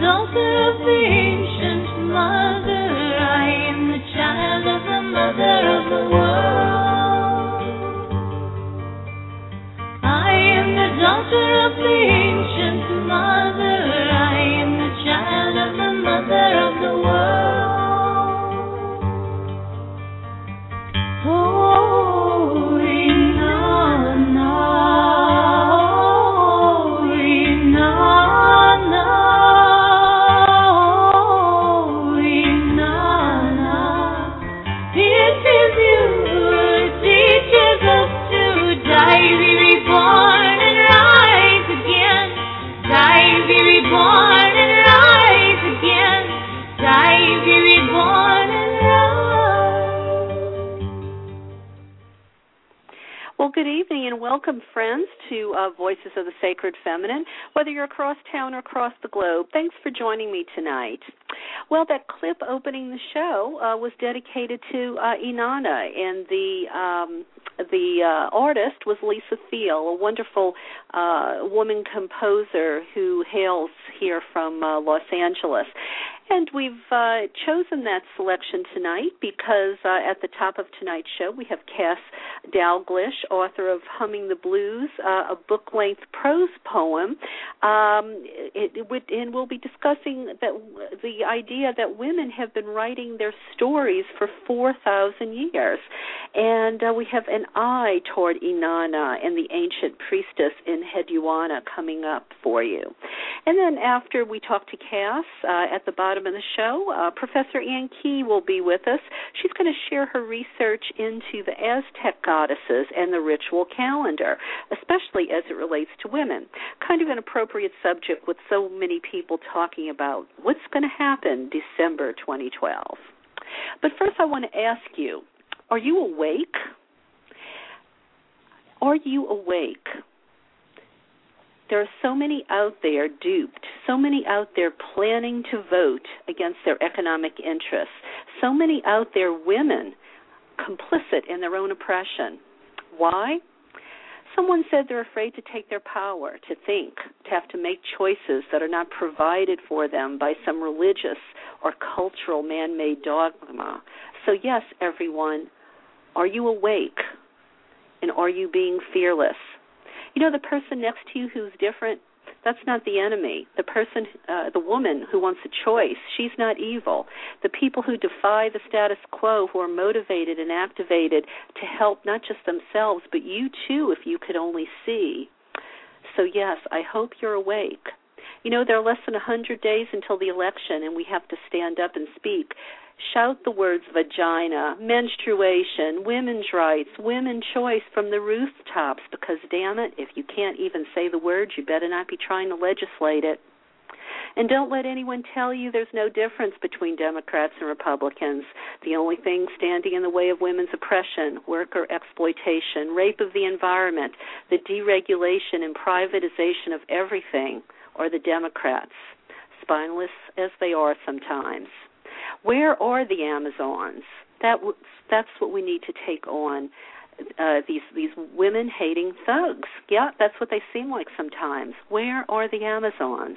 daughter of the ancient mother. I am the child of the mother of the world. I am the daughter of the ancient mother. I am the child of the mother of the world. Oh, Inanna, oh, Inanna, oh, Inanna. It is you who teaches us to die, be reborn and rise again. Die, be reborn and rise again. Die, be reborn and rise. Well, good evening and welcome, friends, to Voices of the Sacred Feminine. Whether you're across town or across the globe, thanks for joining me tonight. Well, that clip opening the show was dedicated to Inanna, and the artist was Lisa Thiel, a wonderful woman composer who hails here from Los Angeles. And we've chosen that selection tonight because at the top of tonight's show we have Cass Dalglish, author of Humming the Blues, a book-length prose poem. And we'll be discussing the idea that women have been writing their stories for 4,000 years. And we have an eye toward Inanna and the ancient priestess in Hedwana coming up for you. And then after we talk to Cass, at the bottom of the show, Professor Ann Key will be with us. She's going to share her research into the Aztec goddesses and the ritual calendar, especially as it relates to women. Kind of an appropriate subject with so many people talking about what's going to happen December 2012. But first I want to ask you, are you awake? Are you awake? There are so many out there duped, so many out there planning to vote against their economic interests, so many out there women complicit in their own oppression. Why? Someone said they're afraid to take their power, to think, to have to make choices that are not provided for them by some religious or cultural man-made dogma. So yes, everyone, are you awake? And are you being fearless? You know, the person next to you who's different, that's not the enemy. The person, the woman who wants a choice, she's not evil. The people who defy the status quo, who are motivated and activated to help not just themselves, but you too, if you could only see. So yes, I hope you're awake. You know, there are less than 100 days until the election, and we have to stand up and speak. Shout the words vagina, menstruation, women's rights, women's choice from the rooftops, because, damn it, if you can't even say the words, you better not be trying to legislate it. And don't let anyone tell you there's no difference between Democrats and Republicans. The only thing standing in the way of women's oppression, worker exploitation, rape of the environment, the deregulation and privatization of everything are the Democrats, spineless as they are sometimes. Where are the Amazons? That's what we need to take on, these women-hating thugs. Yeah, that's what they seem like sometimes. Where are the Amazons?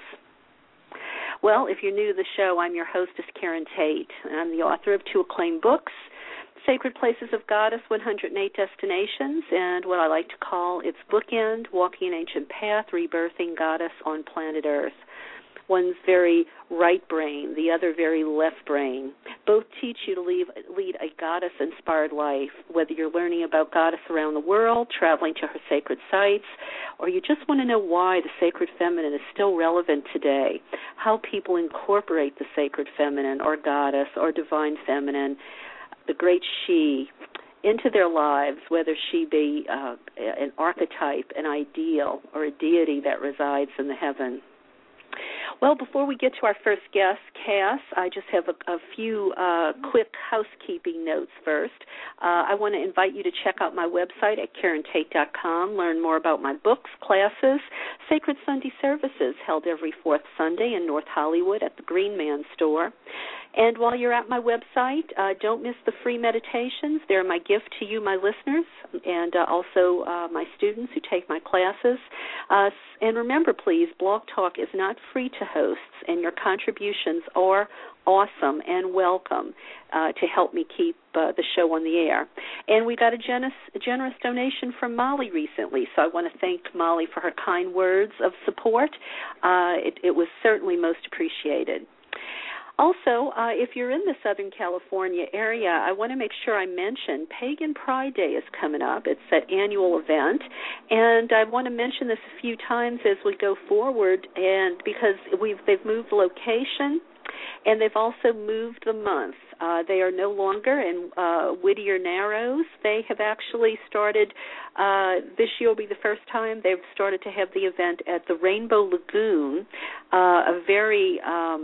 Well, if you're new to the show, I'm your hostess, Karen Tate. I'm the author of 2 acclaimed books, Sacred Places of Goddess, 108 Destinations, and what I like to call its bookend, Walking an Ancient Path, Rebirthing Goddess on Planet Earth. One's very right brain, the other very left brain. Both teach you to lead a goddess-inspired life, whether you're learning about goddess around the world, traveling to her sacred sites, or you just want to know why the sacred feminine is still relevant today, how people incorporate the sacred feminine or goddess or divine feminine, the great she, into their lives, whether she be an archetype, an ideal, or a deity that resides in the heaven. Well, before we get to our first guest, Cass, I just have a few quick housekeeping notes first. I want to invite you to check out my website at KarenTate.com, learn more about my books, classes, Sacred Sunday services held every 4th Sunday in North Hollywood at the Green Man store. And while you're at my website, don't miss the free meditations. They're my gift to you, my listeners, and also my students who take my classes. And remember, please, Blog Talk is not free to hosts, and your contributions are awesome and welcome to help me keep the show on the air. And we got a generous donation from Molly recently, so I want to thank Molly for her kind words of support. It was certainly most appreciated. Also, if you're in the Southern California area, I want to make sure I mention Pagan Pride Day is coming up. It's that annual event, and I want to mention this a few times as we go forward, and because they've moved the location, and they've also moved the month. They are no longer in Whittier Narrows. They have actually started, this year will be the first time they've started to have the event at the Rainbow Lagoon, a very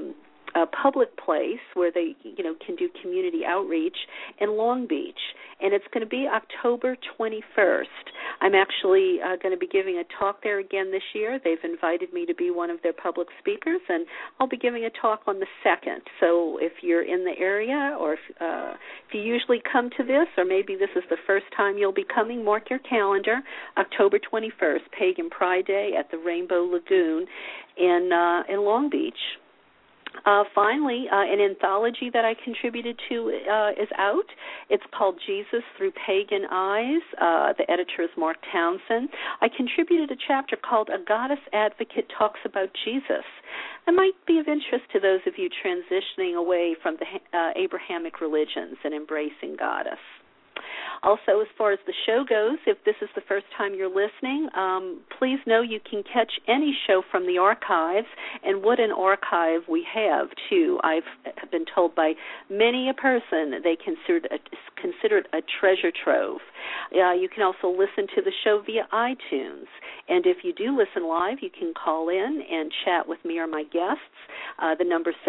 public place where they, can do community outreach in Long Beach, and it's going to be October 21st. I'm actually going to be giving a talk there again this year. They've invited me to be one of their public speakers, and I'll be giving a talk on the 2nd. So if you're in the area, or if you usually come to this, or maybe this is the first time you'll be coming, mark your calendar, October 21st, Pagan Pride Day at the Rainbow Lagoon in Long Beach. Finally, an anthology that I contributed to is out. It's called Jesus Through Pagan Eyes. The editor is Mark Townsend. I contributed a chapter called A Goddess Advocate Talks About Jesus. That might be of interest to those of you transitioning away from the Abrahamic religions and embracing Goddess. Also, as far as the show goes, if this is the first time you're listening, please know you can catch any show from the archives, and what an archive we have, too. I've been told by many a person they consider it a treasure trove. You can also listen to the show via iTunes, and if you do listen live, you can call in and chat with me or my guests. The number is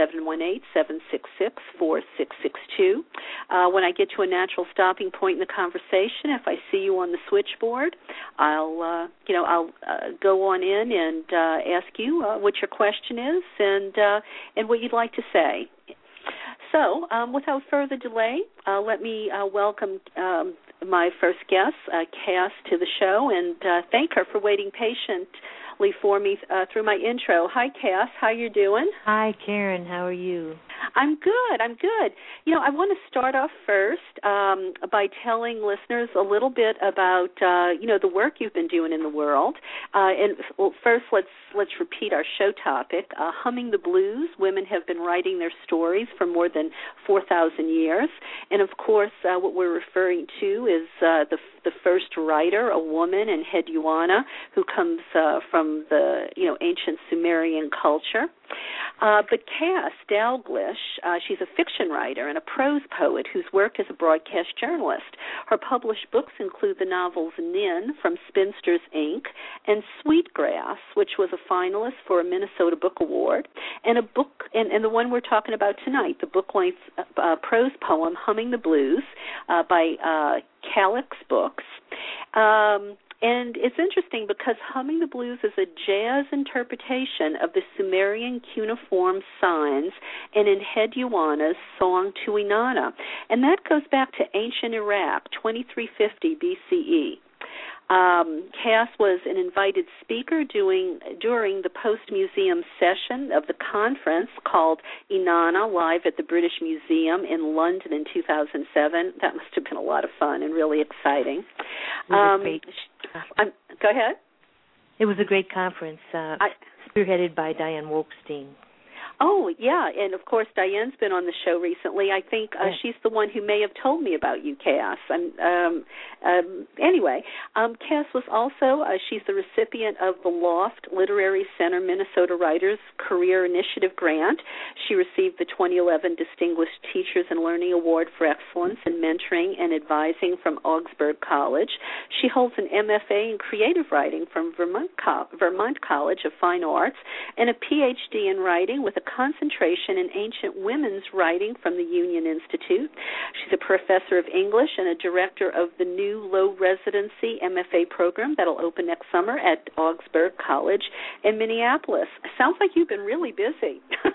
718-766-4662. When I get to a natural stopping point in the conversation, if I see you on the switchboard, I'll go on in and ask you what your question is and what you'd like to say. So, without further delay, let me welcome my first guest, Cass, to the show, and thank her for waiting patiently for me through my intro. Hi, Cass. How you doing? Hi, Karen. How are you? I'm good. I want to start off first by telling listeners a little bit about, the work you've been doing in the world. First, let's repeat our show topic. Humming the Blues, women have been writing their stories for more than 4,000 years. And, of course, what we're referring to is the first writer, a woman, in Hedyoana, who comes from the, ancient Sumerian culture. But Cass Dalglish, she's a fiction writer and a prose poet whose work as a broadcast journalist. Her published books include the novels Nin from Spinsters, Inc., and Sweetgrass, which was a finalist for a Minnesota Book Award, and a book, and the one we're talking about tonight, the book-length prose poem Humming the Blues by Calyx Books. And it's interesting because Humming the Blues is a jazz interpretation of the Sumerian cuneiform signs and in Hedyoana's song to Inanna. And that goes back to ancient Iraq, 2350 BCE. Cass was an invited speaker during the post-museum session of the conference called Inanna Live at the British Museum in London in 2007. That must have been a lot of fun and really exciting. Go ahead. It was a great conference, spearheaded by Diane Wolkstein. Oh, yeah, and of course Diane's been on the show recently. I think she's the one who may have told me about you, Cass. Anyway, Cass was also, she's the recipient of the Loft Literary Center Minnesota Writers Career Initiative Grant. She received the 2011 Distinguished Teachers and Learning Award for Excellence in Mentoring and Advising from Augsburg College. She holds an MFA in Creative Writing from Vermont College of Fine Arts and a PhD in Writing with a concentration in ancient women's writing from the Union Institute. She's a professor of English and a director of the new low-residency MFA program that will open next summer at Augsburg College in Minneapolis. Sounds like you've been really busy.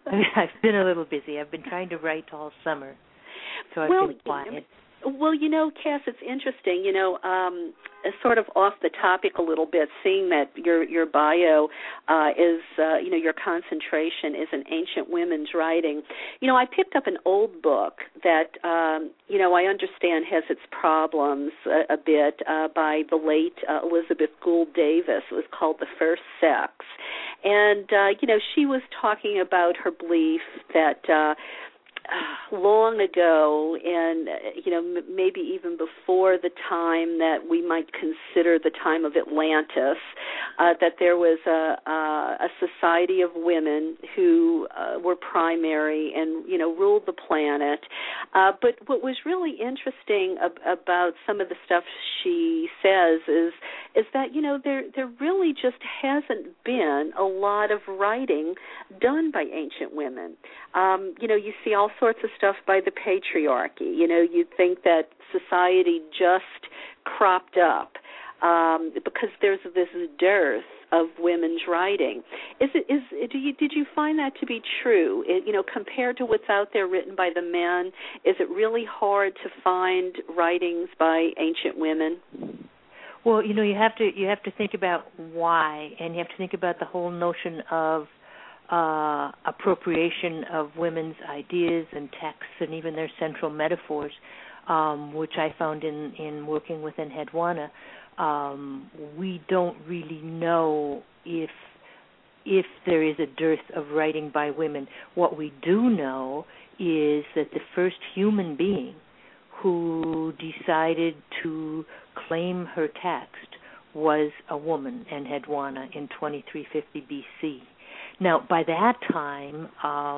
I've been a little busy. I've been trying to write all summer, so I've been quiet. Well, Cass, it's interesting, sort of off the topic a little bit, seeing that your bio is, your concentration is in ancient women's writing. I picked up an old book that, I understand has its problems a bit by the late Elizabeth Gould Davis. It was called The First Sex. And, she was talking about her belief that long ago, and maybe even before the time that we might consider the time of Atlantis, that there was a society of women who were primary and ruled the planet. But what was really interesting about some of the stuff she says is that there really just hasn't been a lot of writing done by ancient women. You see all sorts of stuff by the patriarchy. You'd think that society just cropped up because there's this dearth of women's writing. Did you find that to be true? Compared to what's out there written by the men, is it really hard to find writings by ancient women? Well, you have to think about why, and you have to think about the whole notion of appropriation of women's ideas and texts and even their central metaphors, which I found in working with Enheduanna. We don't really know if there is a dearth of writing by women. What we do know is that the first human being who decided to claim her text was a woman, Enheduanna, in 2350 BC. Now, by that time,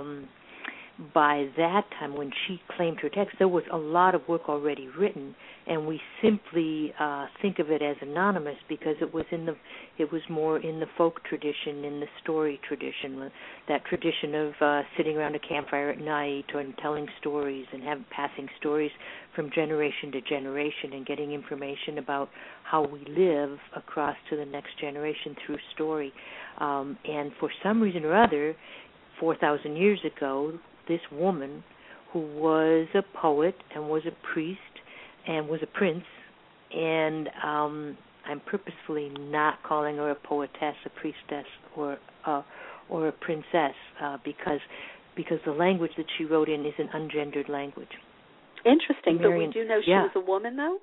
when she claimed her text, there was a lot of work already written, and we simply think of it as anonymous because it was more in the folk tradition, in the story tradition, that tradition of sitting around a campfire at night and telling stories and passing stories from generation to generation and getting information about how we live across to the next generation through story. And for some reason or other, 4,000 years ago, this woman who was a poet and was a priest and was a prince, and I'm purposefully not calling her a poetess, a priestess, or a princess, because the language that she wrote in is an ungendered language. Interesting, but we do know she was a woman, though?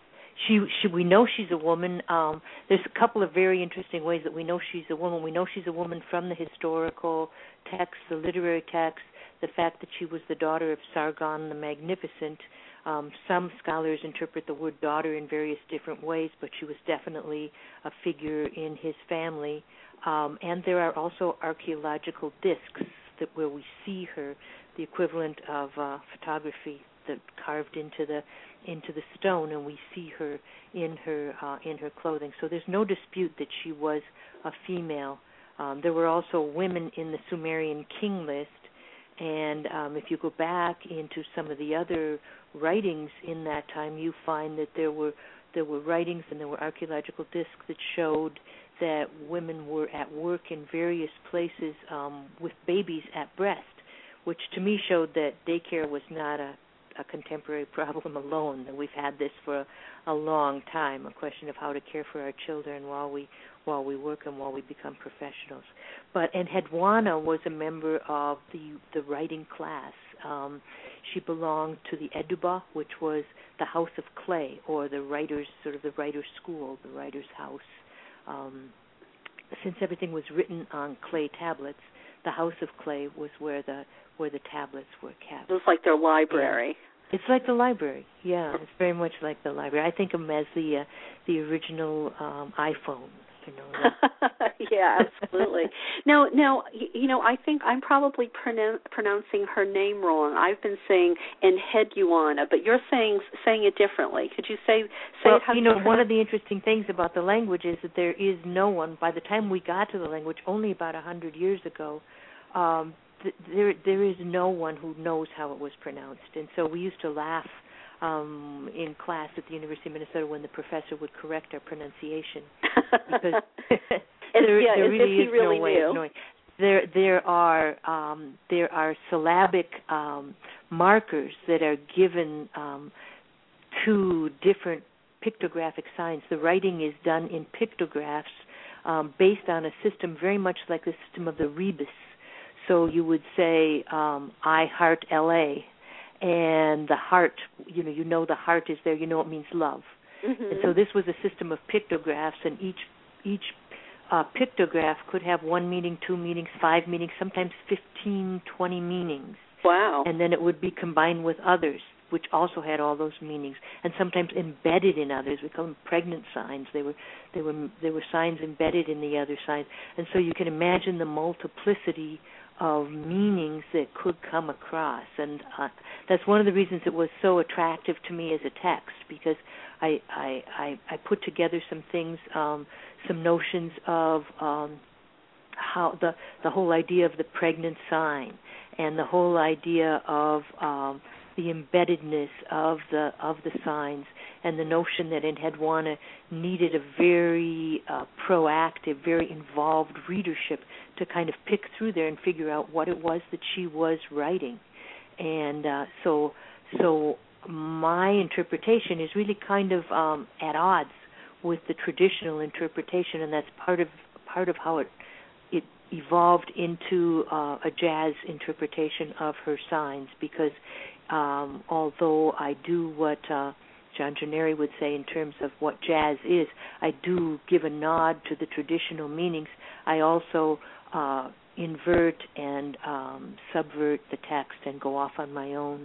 We know she's a woman. There's a couple of very interesting ways that we know she's a woman. We know she's a woman from the historical texts, the literary texts, the fact that she was the daughter of Sargon the Magnificent. Some scholars interpret the word daughter in various different ways, but she was definitely a figure in his family. And there are also archaeological discs where we see her, the equivalent of photography that carved into the stone, and we see her in her clothing. So there's no dispute that she was a female. There were also women in the Sumerian king list, and if you go back into some of the other writings in that time, you find that there were writings and there were archaeological discs that showed that women were at work in various places with babies at breast, which to me showed that daycare was not a contemporary problem alone, that we've had this for a long time, a question of how to care for our children while we work and while we become professionals. But Enheduanna was a member of the writing class. She belonged to the Eduba, which was the house of clay, or the writers' school, the writer's house. Since everything was written on clay tablets, the house of clay was where the tablets were kept. It was like their library. It's like the library. Yeah, it's very much like the library. I think of them as the original iPhone. Yeah, absolutely. Now, I think I'm probably pronouncing her name wrong. I've been saying Enheduanna, but you're saying it differently. Could you say well, it how one of the interesting things about the language is that there is no one, by the time we got to the language, only about 100 years ago, there is no one who knows how it was pronounced. And so we used to laugh in class at the University of Minnesota when the professor would correct our pronunciation, because there really is no way of knowing. there are syllabic markers that are given to different pictographic signs. The writing is done in pictographs based on a system very much like the system of the rebus. So you would say, I heart L.A., and the heart, you know the heart is there, it means love. Mm-hmm. And so this was a system of pictographs, and each pictograph could have 1 meaning, 2 meanings, 5 meanings, sometimes 15, 20 meanings. Wow. And then it would be combined with others, which also had all those meanings, and sometimes embedded in others. We call them pregnant signs. They were signs embedded in the other signs. And so you can imagine the multiplicity of meanings that could come across. And that's one of the reasons it was so attractive to me as a text, because I put together some things, some notions of how the whole idea of the pregnant sign, and the whole idea of the embeddedness of the signs, and the notion that Enheduanna needed a very proactive, very involved readership to kind of pick through there and figure out what it was that she was writing. And so my interpretation is really kind of at odds with the traditional interpretation, and that's part of how it evolved into a jazz interpretation of her signs, because although I do what John Gennari would say in terms of what jazz is, I do give a nod to the traditional meanings. I also invert and subvert the text and go off on my own.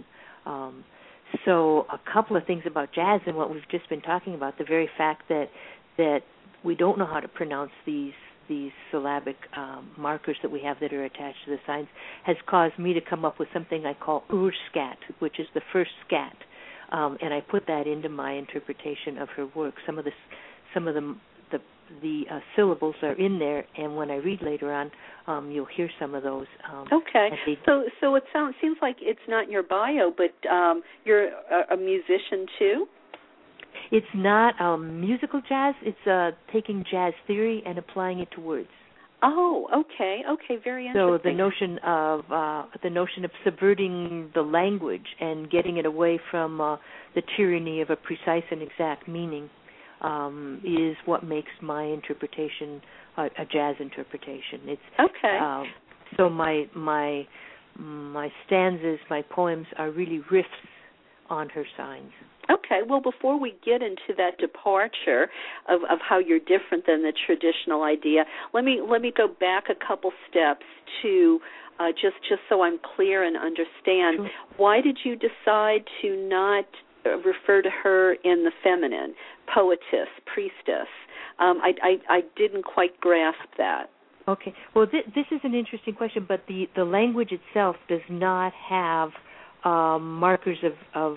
So a couple of things about jazz and what we've just been talking about, the very fact that we don't know how to pronounce these syllabic markers that we have that are attached to the signs, has caused me to come up with something I call ur-scat, which is the first scat, and I put that into my interpretation of her work. Some of the syllables are in there, and when I read later on, you'll hear some of those. Okay. So it seems like it's not in your bio, but you're a musician too? It's not musical jazz. It's taking jazz theory and applying it to words. Oh, okay, very interesting. So the notion of subverting the language and getting it away from the tyranny of a precise and exact meaning is what makes my interpretation a jazz interpretation. It's okay. So my stanzas, my poems are really riffs on her signs. Okay, well, before we get into that departure of how you're different than the traditional idea, let me go back a couple steps to just so I'm clear and understand. Sure. Why did you decide to not refer to her in the feminine, poetess, priestess? I didn't quite grasp that. Okay, well, this is an interesting question, but the language itself does not have markers of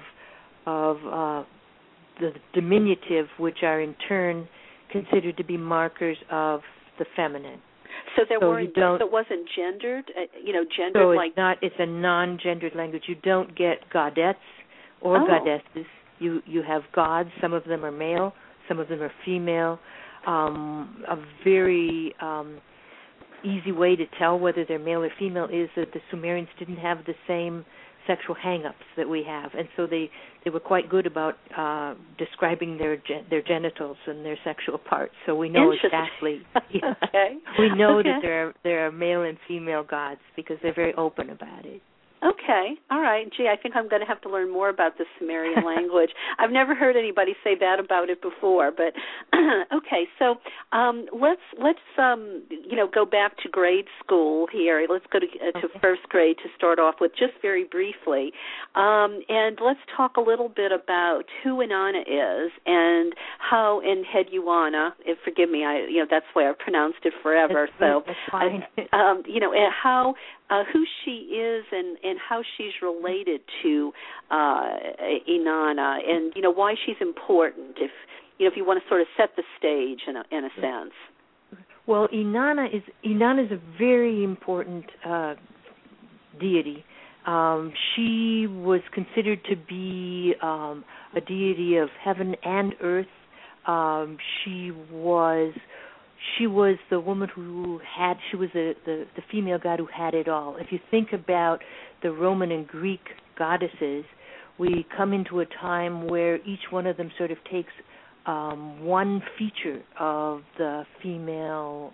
the diminutive, which are in turn considered to be markers of the feminine. So it wasn't gendered, gendered so like. It's a non-gendered language. You don't get godettes or goddesses. You have gods. Some of them are male, some of them are female. A very easy way to tell whether they're male or female is that the Sumerians didn't have the same sexual hang-ups that we have, and so they were quite good about describing their genitals and their sexual parts. So we know exactly. Yeah, okay. We know that there are male and female gods because they're very open about it. Okay, all right. Gee, I think I'm going to have to learn more about the Sumerian language. I've never heard anybody say that about it before. But okay, so let's go back to grade school here. Let's go to first grade to start off with, just very briefly, and let's talk a little bit about who Inanna is and how Enheduanna. Forgive me, that's the way I've pronounced it forever. That's fine. And how. Who she is and how she's related to Inanna, and why she's important. If you want to sort of set the stage in a sense. Well, Inanna is a very important deity. She was considered to be a deity of heaven and earth. She was she was the woman she was the female god who had it all. If you think about the Roman and Greek goddesses, we come into a time where each one of them sort of takes one feature of the female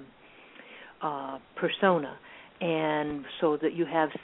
persona. And so that you have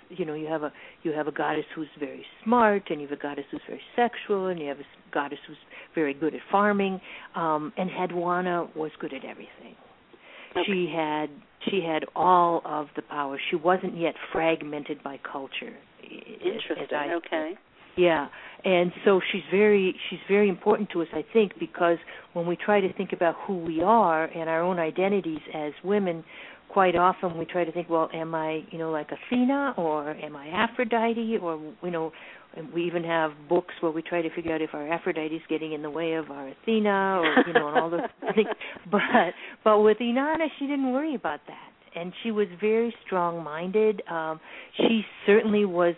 a goddess who's very smart, and you have a goddess who's very sexual, and you have a goddess who's very good at farming, and Hedwana was good at everything. Okay. She had all of the power. She wasn't yet fragmented by culture. Interesting. Okay. Yeah, and so she's very important to us, I think, because when we try to think about who we are and our own identities as women, quite often we try to think, well, am I, like Athena, or am I Aphrodite, or, and we even have books where we try to figure out if our Aphrodite is getting in the way of our Athena, or, and all those things. But with Inanna, she didn't worry about that, and she was very strong-minded. She certainly was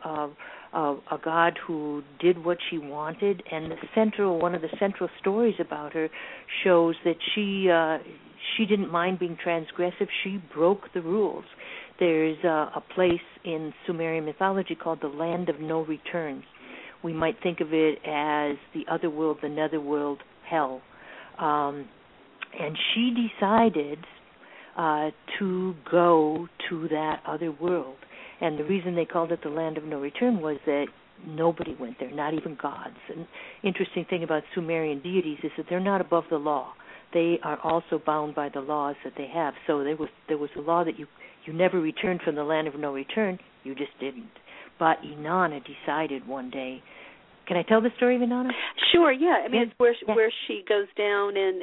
a god who did what she wanted, and one of the central stories about her shows that she didn't mind being transgressive. She broke the rules. There's a place in Sumerian mythology called the Land of No Return. We might think of it as the other world, the netherworld, hell. And she decided to go to that other world. And the reason they called it the Land of No Return was that nobody went there, not even gods. And interesting thing about Sumerian deities is that they're not above the law. They are also bound by the laws that they have. So there was a law that you never returned from the Land of No Return. You just didn't. But Inanna decided one day. Can I tell the story of Inanna? Sure, yeah. I mean, it's where she goes down and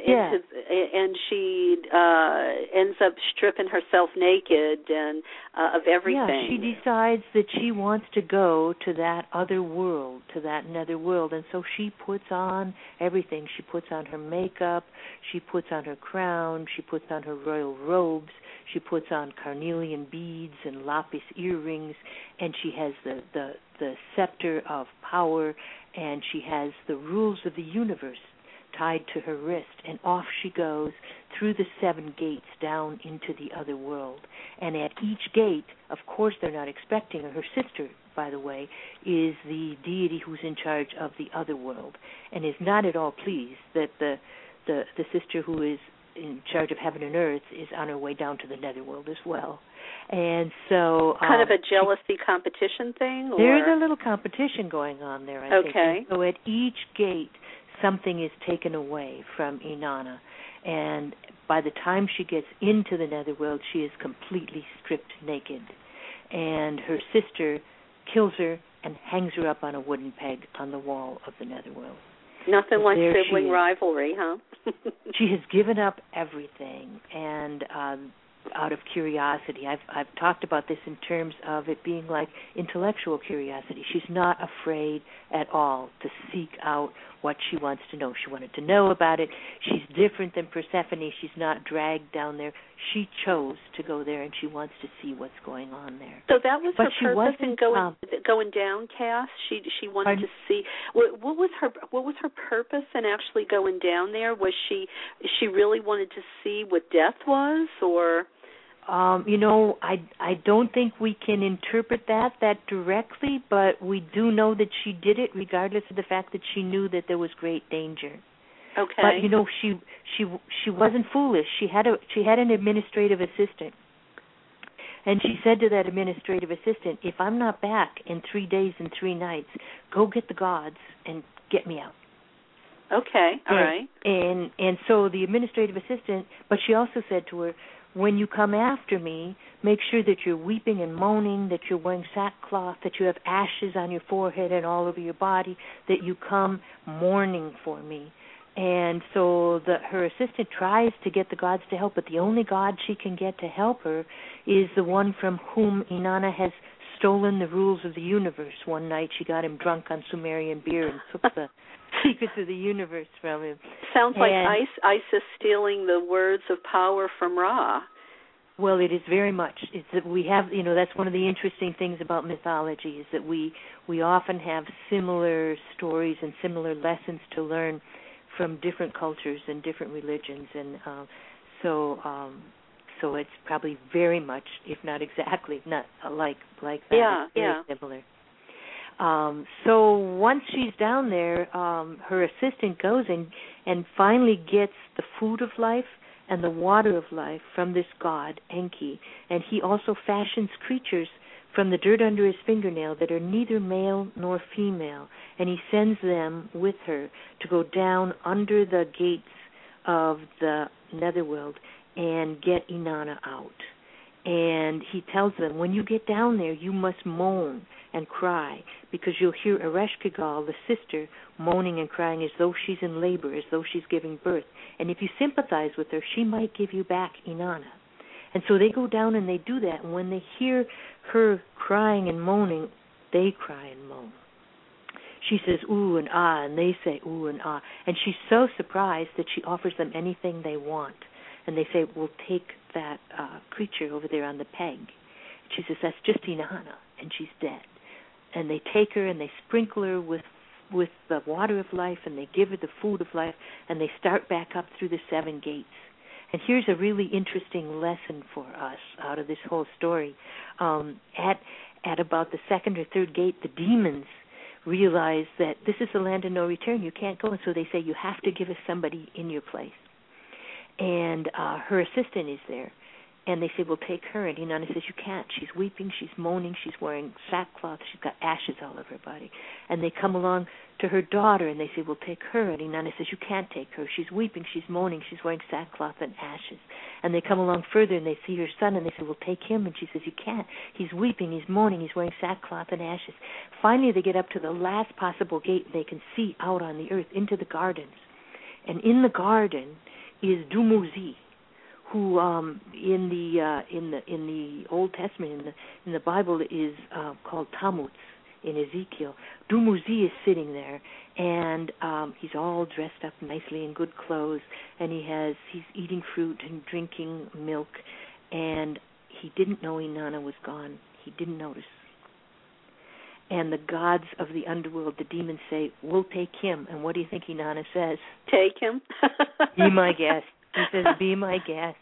she ends up stripping herself naked and of everything. Yeah, she decides that she wants to go to that other world, to that nether world, and so she puts on everything. She puts on her makeup, she puts on her crown, she puts on her royal robes, she puts on carnelian beads and lapis earrings, and she has the scepter of power, and she has the rules of the universe tied to her wrist, and off she goes through the 7 gates down into the other world. And at each gate, of course they're not expecting her. Her sister, by the way, is the deity who's in charge of the other world, and is not at all pleased that the sister who is in charge of heaven and earth is on her way down to the netherworld as well. And so kind of a jealousy competition thing? Or? There's a little competition going on there, I think. And so at each gate, something is taken away from Inanna. And by the time she gets into the netherworld, she is completely stripped naked. And her sister kills her and hangs her up on a wooden peg on the wall of the netherworld. Nothing like sibling rivalry, huh? She has given up everything, and out of curiosity. I've talked about this in terms of it being like intellectual curiosity. She's not afraid at all to seek out what she wants to know. She wanted to know about it. She's different than Persephone. She's not dragged down there. She chose to go there, and she wants to see what's going on there. So that was her purpose in going down, Cass? She wanted to see. What was her purpose in actually going down there? Was she really wanted to see what death was, or? I don't think we can interpret that directly, but we do know that she did it regardless of the fact that she knew that there was great danger. Okay. But she wasn't foolish. She had an administrative assistant, and she said to that administrative assistant, "If I'm not back in 3 days and 3 nights, go get the gods and get me out." Okay. All right. And so the administrative assistant, but she also said to her, "When you come after me, make sure that you're weeping and moaning, that you're wearing sackcloth, that you have ashes on your forehead and all over your body, that you come mourning for me." And so her assistant tries to get the gods to help, but the only god she can get to help her is the one from whom Inanna has stolen the rules of the universe. One night she got him drunk on Sumerian beer and took the secrets of the universe from him. Sounds like Isis stealing the words of power from Ra. Well, it is very much. It's that we have, that's one of the interesting things about mythology is that we often have similar stories and similar lessons to learn from different cultures and different religions. And So it's probably very much, if not exactly, not like that. Yeah, it's very similar. So once she's down there, her assistant goes and finally gets the food of life and the water of life from this god, Enki. And he also fashions creatures from the dirt under his fingernail that are neither male nor female. And he sends them with her to go down under the gates of the netherworld and get Inanna out. And he tells them, when you get down there, you must moan and cry, because you'll hear Ereshkigal, the sister, moaning and crying as though she's in labor, as though she's giving birth. And if you sympathize with her, she might give you back Inanna. And so they go down and they do that. And when they hear her crying and moaning, they cry and moan. She says, ooh and ah, and they say, ooh and ah. And she's so surprised that she offers them anything they want. And they say, we'll take that creature over there on the peg. She says, that's just Inanna, and she's dead. And they take her and they sprinkle her with the water of life, and they give her the food of life, and they start back up through the 7 gates. And here's a really interesting lesson for us out of this whole story. At about the 2nd or 3rd gate, the demons realize that this is the land of no return. You can't go. And so they say, you have to give us somebody in your place. And her assistant is there. And they say, we'll take her. And Inanna says, you can't. She's weeping. She's moaning. She's wearing sackcloth. She's got ashes all over her body. And they come along to her daughter, and they say, we'll take her. And Inanna says, you can't take her. She's weeping. She's moaning. She's wearing sackcloth and ashes. And they come along further, and they see her son, and they say, we'll take him. And she says, you can't. He's weeping. He's moaning. He's wearing sackcloth and ashes. Finally, they get up to the last possible gate, and they can see out on the earth into the gardens. And in the garden is Dumuzi, who in the Old Testament, in the Bible, is called Tammuz in Ezekiel. Dumuzi is sitting there, and he's all dressed up nicely in good clothes, and he's eating fruit and drinking milk, and he didn't know Inanna was gone. He didn't notice. And the gods of the underworld, the demons, say, we'll take him. And what do you think Inanna says? Take him. Be my guest. He says, be my guest.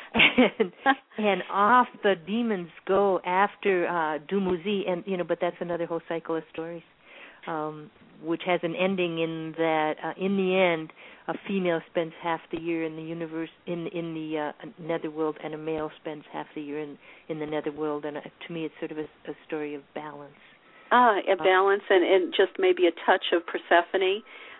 And off the demons go after Dumuzi, and but that's another whole cycle of stories, which has an ending in that in the end, a female spends half the year in the universe in the netherworld, and a male spends half the year in the netherworld. And to me, it's sort of a story of balance. A balance, and just maybe a touch of Persephone.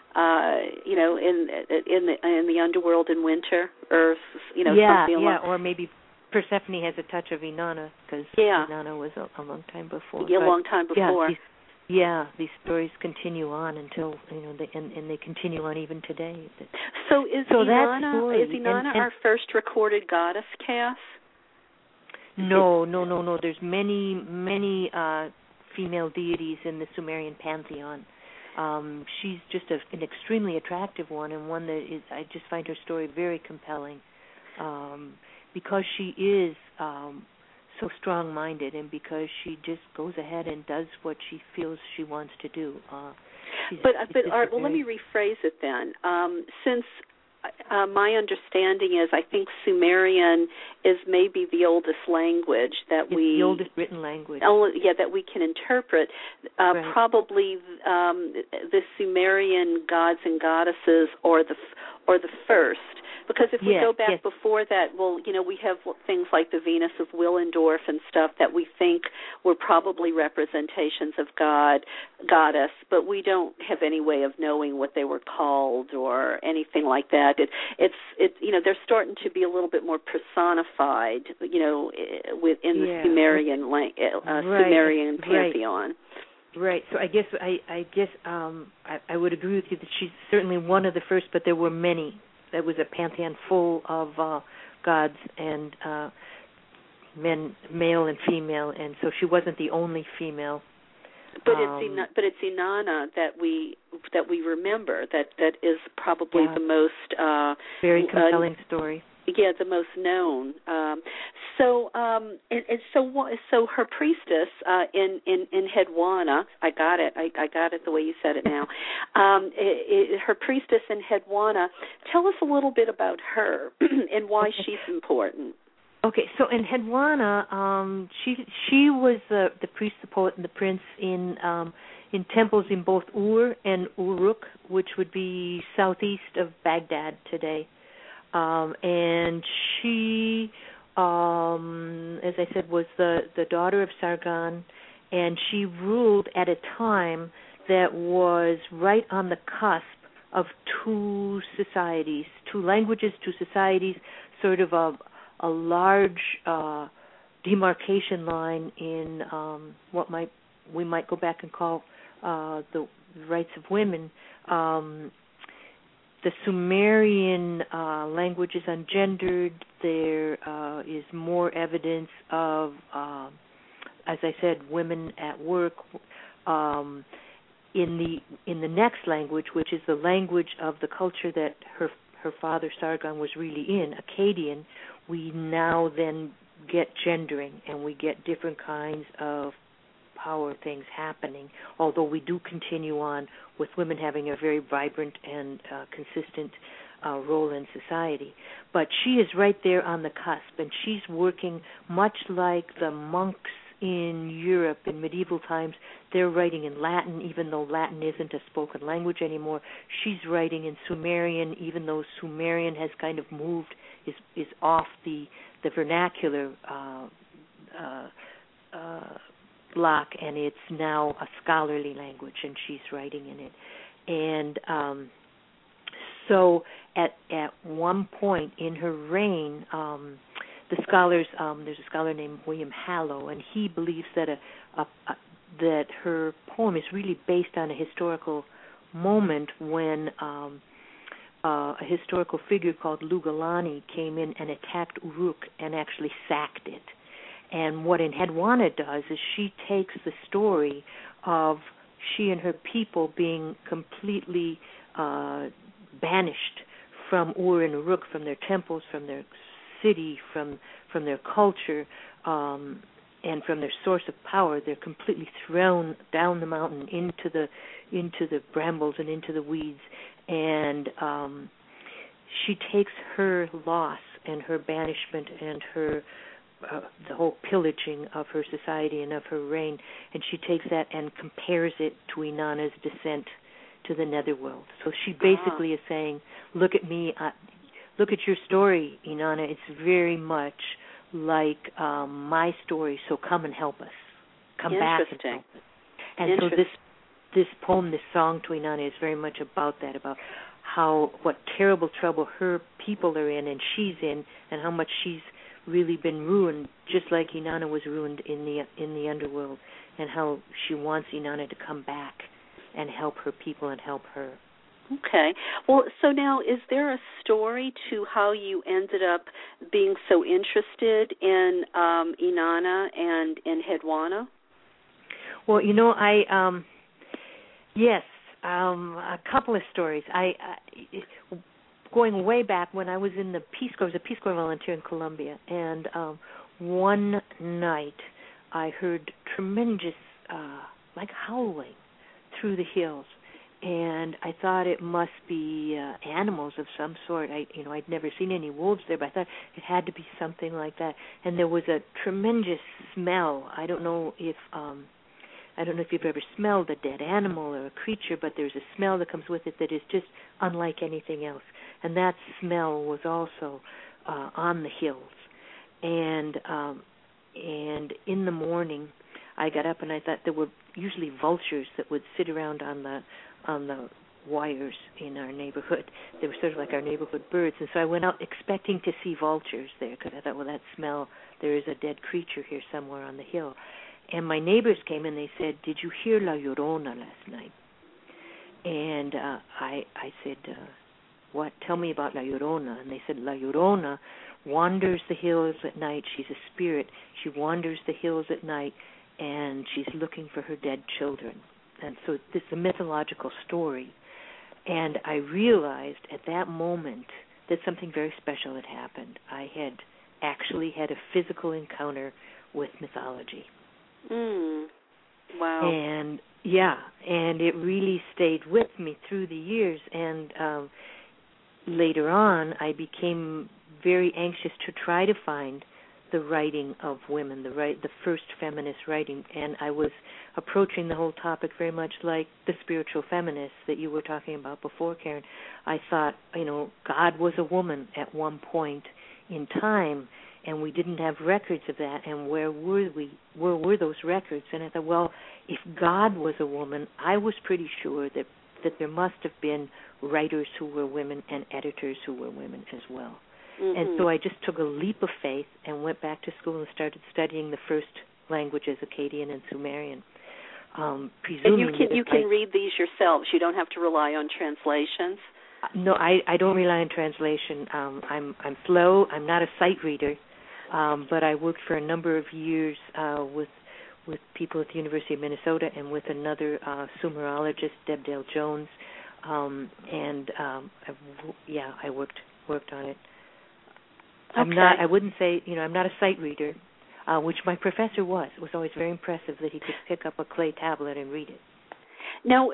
In the underworld in winter, or something along. Or maybe Persephone has a touch of Inanna, because Inanna was a long time before. Yeah, a long time before. These stories continue on until they continue on even today. So is Inanna our first recorded goddess, Cass? No. There's many female deities in the Sumerian pantheon. She's just an extremely attractive one, and one that is, I just find her story very compelling, because she is so strong-minded, and because she just goes ahead and does what she feels she wants to do. Let me rephrase it then. Since my understanding is, I think Sumerian is maybe the oldest language the oldest written language. That we can interpret. Right. Probably the Sumerian gods and goddesses, or the first. Because if we go back before that, we have things like the Venus of Willendorf and stuff that we think were probably representations of goddess, but we don't have any way of knowing what they were called or anything like that. They're starting to be a little bit more personified, within the Sumerian Sumerian pantheon. Right. So I guess I would agree with you that she's certainly one of the first, but there were many. There was a pantheon full of gods and men, male and female, and so she wasn't the only female. But it's Inanna that we remember. That is probably the most very compelling story. Yeah, the most known. So her priestess in Hedwana, I got it. I got it the way you said it now. Her priestess in Hedwana. Tell us a little bit about her and why she's important. Okay, so in Hedwana, she was the priest, the poet, and the prince in temples in both Ur and Uruk, which would be southeast of Baghdad today. And she, as I said, was the daughter of Sargon, and she ruled at a time that was right on the cusp of two societies, two languages, two societies, sort of a large demarcation line in what we might go back and call the rights of women. The Sumerian language is ungendered. There is more evidence of, as I said, women at work. In the next language, which is the language of the culture that her father Sargon was really in, Akkadian, we now then get gendering, and we get different kinds of power things happening, although we do continue on with women having a very vibrant and consistent role in society. But she is right there on the cusp, and she's working much like the monks in Europe in medieval times. They're writing in Latin, even though Latin isn't a spoken language anymore. She's writing in Sumerian, even though Sumerian has kind of moved, is off the vernacular block, and it's now a scholarly language, and she's writing in it. And so at one point in her reign, the scholars, there's a scholar named William Hallow, and he believes that that her poem is really based on a historical moment when a historical figure called Lugalani came in and attacked Uruk and actually sacked it. And what in Hedwana does is she takes the story of she and her people being completely banished from Ur and Uruk, from their temples, from their city, from their culture, and from their source of power. They're completely thrown down the mountain into the brambles and into the weeds. And she takes her loss and her banishment and her the whole pillaging of her society and of her reign, and she takes that and compares it to Inanna's descent to the netherworld. So she basically is saying, look at me, look at your story, Inanna. It's very much like my story, so come and help us. Come back and help us. And so this poem, this song to Inanna is very much about that, about what terrible trouble her people are in and she's in, and how much she's really been ruined, just like Inanna was ruined in the underworld, and how she wants Inanna to come back and help her people and help her. Okay. Well, so now, is there a story to how you ended up being so interested in Inanna and in Hedwana? Well, yes, a couple of stories. Going way back when I was in the Peace Corps, I was a Peace Corps volunteer in Colombia, and one night I heard tremendous, like howling through the hills, and I thought it must be animals of some sort. I'd never seen any wolves there, but I thought it had to be something like that. And there was a tremendous smell. I don't know if you've ever smelled a dead animal or a creature, but there's a smell that comes with it that is just unlike anything else. And that smell was also on the hills. And in the morning, I got up and I thought there were usually vultures that would sit around on the wires in our neighborhood. They were sort of like our neighborhood birds. And so I went out expecting to see vultures there, because I thought, well, that smell, there is a dead creature here somewhere on the hill. And my neighbors came and they said, "Did you hear La Llorona last night?" And I said, "What? Tell me about La Llorona." And they said, "La Llorona wanders the hills at night. She's a spirit. She wanders the hills at night, and she's looking for her dead children." And so this is a mythological story. And I realized at that moment that something very special had happened. I had actually had a physical encounter with mythology. Wow. And and it really stayed with me through the years. And later on, I became very anxious to try to find the writing of women, the first feminist writing. And I was approaching the whole topic very much like the spiritual feminists that you were talking about before, Karen. I thought, God was a woman at one point in time, and we didn't have records of that, and where were those records? And I thought, well, if God was a woman, I was pretty sure that there must have been writers who were women and editors who were women as well. And so I just took a leap of faith and went back to school and started studying the first languages, Akkadian and Sumerian. And you can read these yourselves. You don't have to rely on translations. No, I don't rely on translation. I'm slow. I'm not a sight reader, but I worked for a number of years with people at the University of Minnesota and with another Sumerologist, Deb Dale Jones, and I worked on it. Okay. I wouldn't say, I'm not a sight reader, which my professor was. It was always very impressive that he could pick up a clay tablet and read it. Now,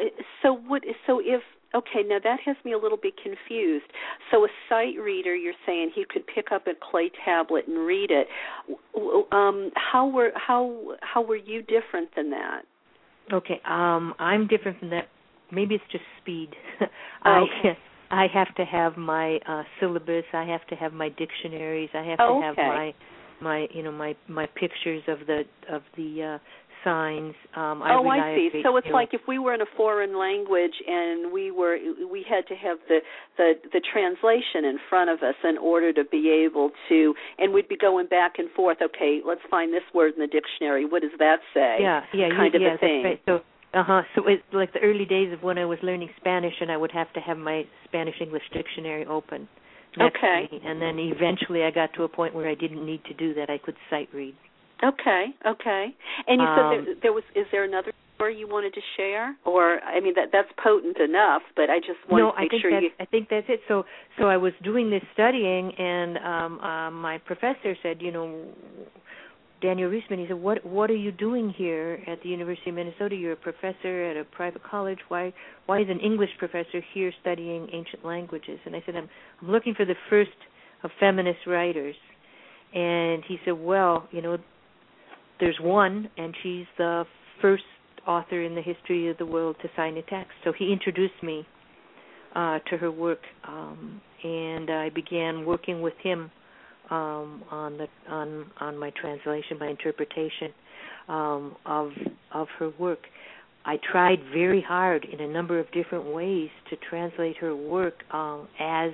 now that has me a little bit confused. So a sight reader, you're saying he could pick up a clay tablet and read it. How were you different than that? Okay, I'm different from that. Maybe it's just speed. Okay. I have to have my syllabus. I have to have my dictionaries. I have to have my pictures of the signs. I see. So it's like if we were in a foreign language and we had to have the translation in front of us in order to be able to, and we'd be going back and forth. Okay, let's find this word in the dictionary. What does that say? Kind of a thing. That's right. So it's like the early days of when I was learning Spanish, and I would have to have my Spanish-English dictionary open next to me. And then eventually I got to a point where I didn't need to do that. I could sight read. Okay. And you said is there another story you wanted to share? Or, I mean, that's potent enough, but I just wanted to make sure you... I think that's it. So I was doing this studying, and my professor said, Daniel Reisman, he said, what are you doing here at the University of Minnesota? You're a professor at a private college. Why is an English professor here studying ancient languages? And I said, I'm looking for the first of feminist writers. And he said, well, there's one, and she's the first author in the history of the world to sign a text. So he introduced me to her work, and I began working with him on my translation, my interpretation of her work. I tried very hard in a number of different ways to translate her work as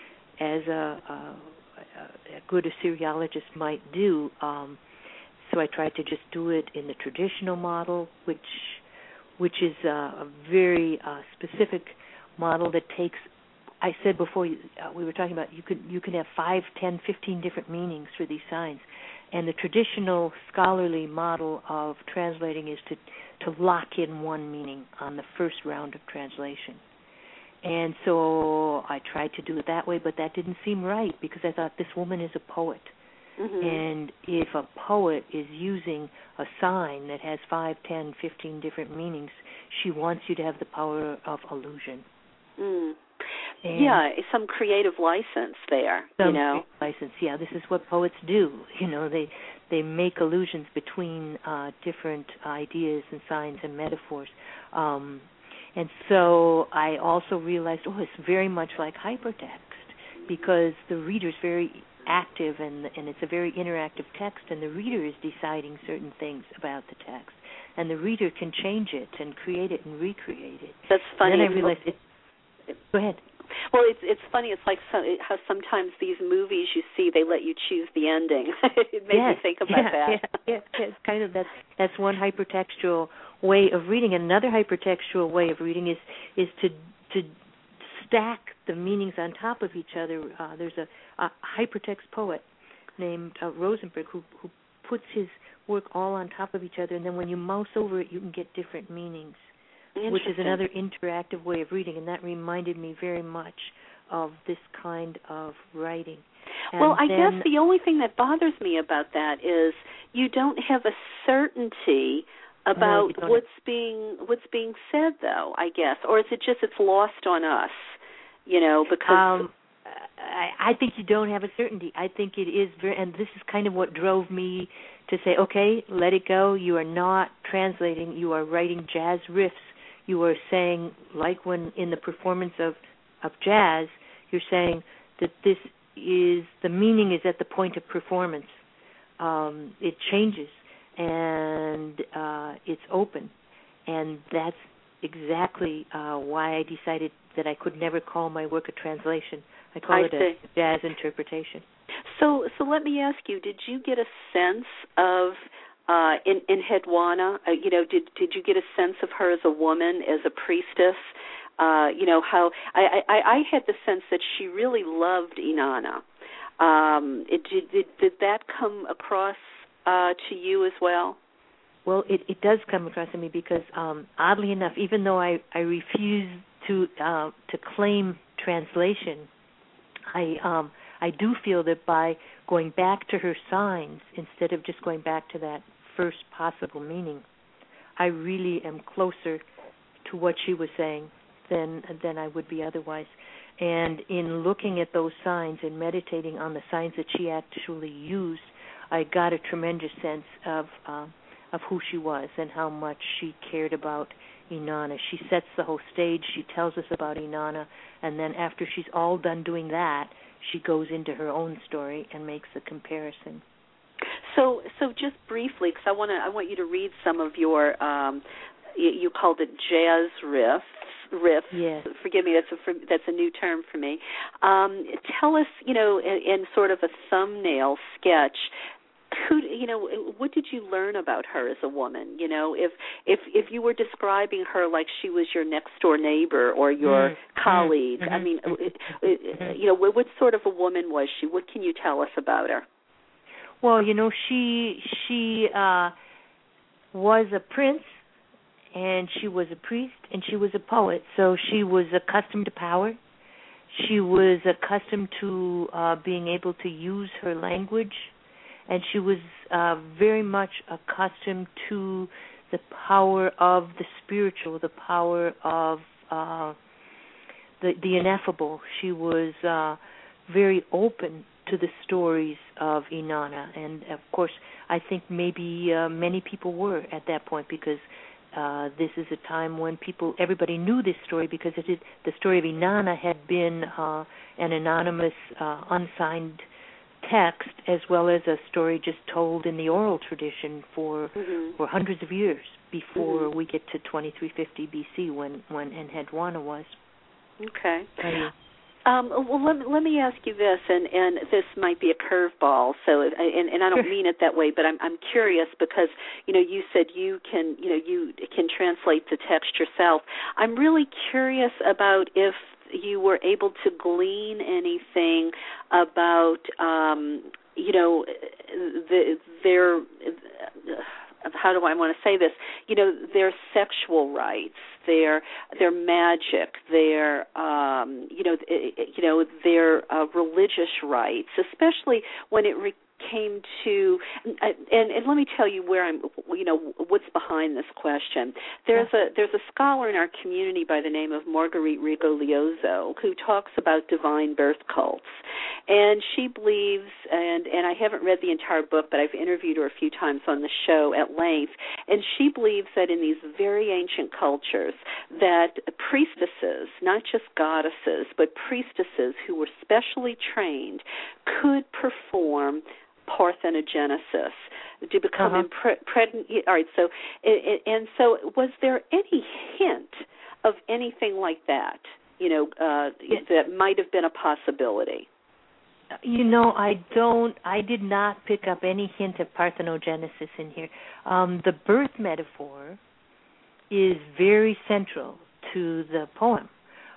a good Assyriologist might do. So I tried to just do it in the traditional model, which is a very specific model that takes. I said before we were talking about you can have 5, 10, 15 different meanings for these signs, and the traditional scholarly model of translating is to lock in one meaning on the first round of translation. And so I tried to do it that way, but that didn't seem right because I thought this woman is a poet. Mm-hmm. And if a poet is using a sign that has 5, 10, 15 different meanings, she wants you to have the power of illusion. Some creative license there. License, yeah. This is what poets do. They make allusions between different ideas and signs and metaphors. And so I also realized, it's very much like hypertext because the reader's very active and it's a very interactive text, and the reader is deciding certain things about the text, and the reader can change it and create it and recreate it. That's funny. And then I realized Go ahead. Well, it's funny. It's like how sometimes these movies you see, they let you choose the ending. It made me think about that. Yeah, it's kind of that's one hypertextual way of reading. Another hypertextual way of reading is to stack the meanings on top of each other. There's a hypertext poet named Rosenberg who puts his work all on top of each other, and then when you mouse over it, you can get different meanings, which is another interactive way of reading, and that reminded me very much of this kind of writing. And well, I guess the only thing that bothers me about that is you don't have a certainty about what's being said, though, I guess. Or is it just it's lost on us, because... I think you don't have a certainty. I think it is very, and this is kind of what drove me to say, okay, let it go. You are not translating. You are writing jazz riffs. You are saying, like when in the performance of jazz, you're saying that this is, the meaning is at the point of performance. It changes, and it's open. And that's exactly why I decided that I could never call my work a translation. I call it a jazz interpretation. So let me ask you: did you get a sense of in Hedwana? Did you get a sense of her as a woman, as a priestess? How I had the sense that she really loved Inanna. Did that come across to you as well? Well, it does come across to me because, oddly enough, even though I refuse to claim translation, I do feel that by going back to her signs instead of just going back to that first possible meaning, I really am closer to what she was saying than I would be otherwise. And in looking at those signs and meditating on the signs that she actually used, I got a tremendous sense of who she was and how much she cared about Inanna. She sets the whole stage. She tells us about Inanna, and then after she's all done doing that, she goes into her own story and makes a comparison. So just briefly, because I want you to read some of your you called it jazz riffs. Yes. Forgive me, that's a new term for me. Tell us, in sort of a thumbnail sketch, what did you learn about her as a woman? If you were describing her like she was your next door neighbor or your colleague, I mean, what sort of a woman was she? What can you tell us about her? Well, she was a prince, and she was a priest, and she was a poet. So she was accustomed to power. She was accustomed to being able to use her language. And she was very much accustomed to the power of the spiritual, the power of the ineffable. She was very open to the stories of Inanna. And, of course, I think maybe many people were at that point because this is a time when everybody knew this story because the story of Inanna had been an anonymous, unsigned text, as well as a story just told in the oral tradition for hundreds of years before we get to 2350 BC when Enheduanna was. Okay. Well, let me ask you this, and this might be a curveball. So, and I don't mean it that way, but I'm curious because you said you can translate the text yourself. I'm really curious about if you were able to glean anything about, their, how do I want to say this? Their sexual rights, their magic, their, their religious rights, especially when it came to, and let me tell you where what's behind this question. There's a scholar in our community by the name of Marguerite Rigoglioso who talks about divine birth cults, and she believes, and I haven't read the entire book, but I've interviewed her a few times on the show at length, and she believes that in these very ancient cultures that priestesses, not just goddesses, but priestesses who were specially trained could perform parthenogenesis to become pregnant. All right, so was there any hint of anything like that? That might have been a possibility. I did not pick up any hint of parthenogenesis in here. The birth metaphor is very central to the poem.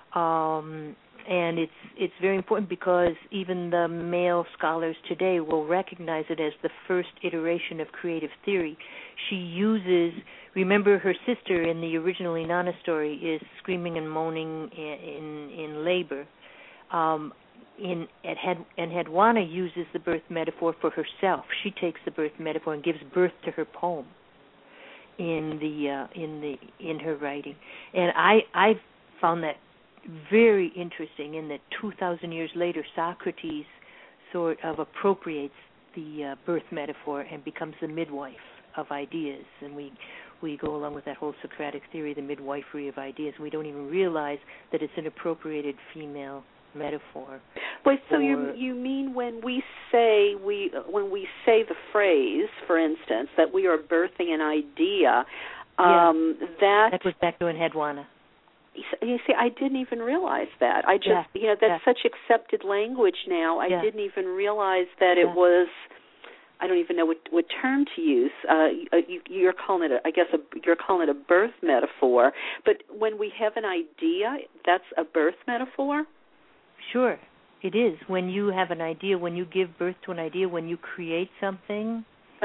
And it's very important because even the male scholars today will recognize it as the first iteration of creative theory. She uses, remember her sister in the original Inanna story is screaming and moaning in labor. Hedwana uses the birth metaphor for herself. She takes the birth metaphor and gives birth to her poem in her writing, and I found that very interesting. In that 2,000 years later, Socrates sort of appropriates the birth metaphor and becomes the midwife of ideas, and we go along with that whole Socratic theory, the midwifery of ideas. We don't even realize that it's an appropriated female metaphor. Wait, so you mean when we say the phrase, for instance, that we are birthing an idea, that goes back to Hedwana. You see, I didn't even realize that. I just, that's such accepted language now. I didn't even realize that it was. I don't even know what term to use. You're calling it, you're calling it a birth metaphor. But when we have an idea, that's a birth metaphor? Sure, it is. When you have an idea, when you give birth to an idea, when you create something,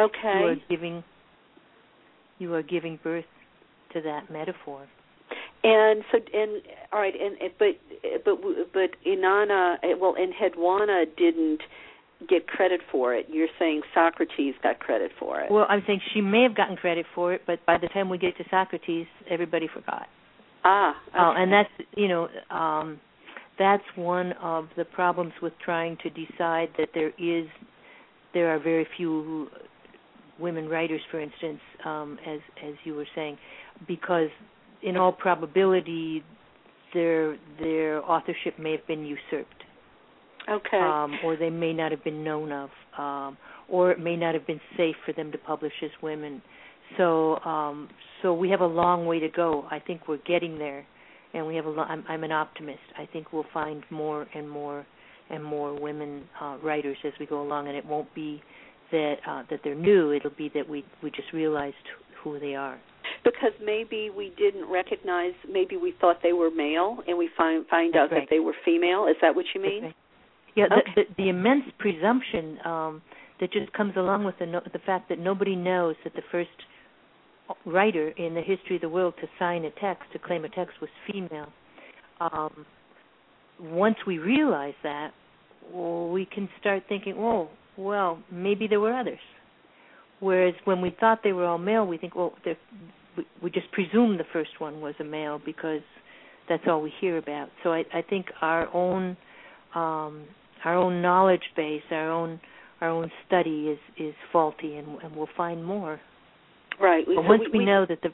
you are giving birth to that metaphor. And so, all right, but Inanna, and Hedwana didn't get credit for it. You're saying Socrates got credit for it. Well, I'm saying she may have gotten credit for it, but by the time we get to Socrates, everybody forgot. Okay. And that's, that's one of the problems with trying to decide that there are very few women writers, for instance, as you were saying, because in all probability their authorship may have been usurped. Okay. Or they may not have been known of, or it may not have been safe for them to publish as women. So we have a long way to go. I think we're getting there, and we have I'm an optimist. I think we'll find more and more and more women writers as we go along, and it won't be that they're new. It'll be that we just realized who they are. Because maybe we didn't recognize. Maybe we thought they were male, and we find out that they were female. Is that what you mean? Right. Yeah, okay. the immense presumption that just comes along with the fact that nobody knows that the first writer in the history of the world to sign a text, to claim a text, was female. Once we realize that, we can start thinking, oh, well, maybe there were others. Whereas when we thought they were all male, we think, well, we just presume the first one was a male because that's all we hear about. So I think our own knowledge base, our own study is faulty, and we'll find more. Right. But once we know that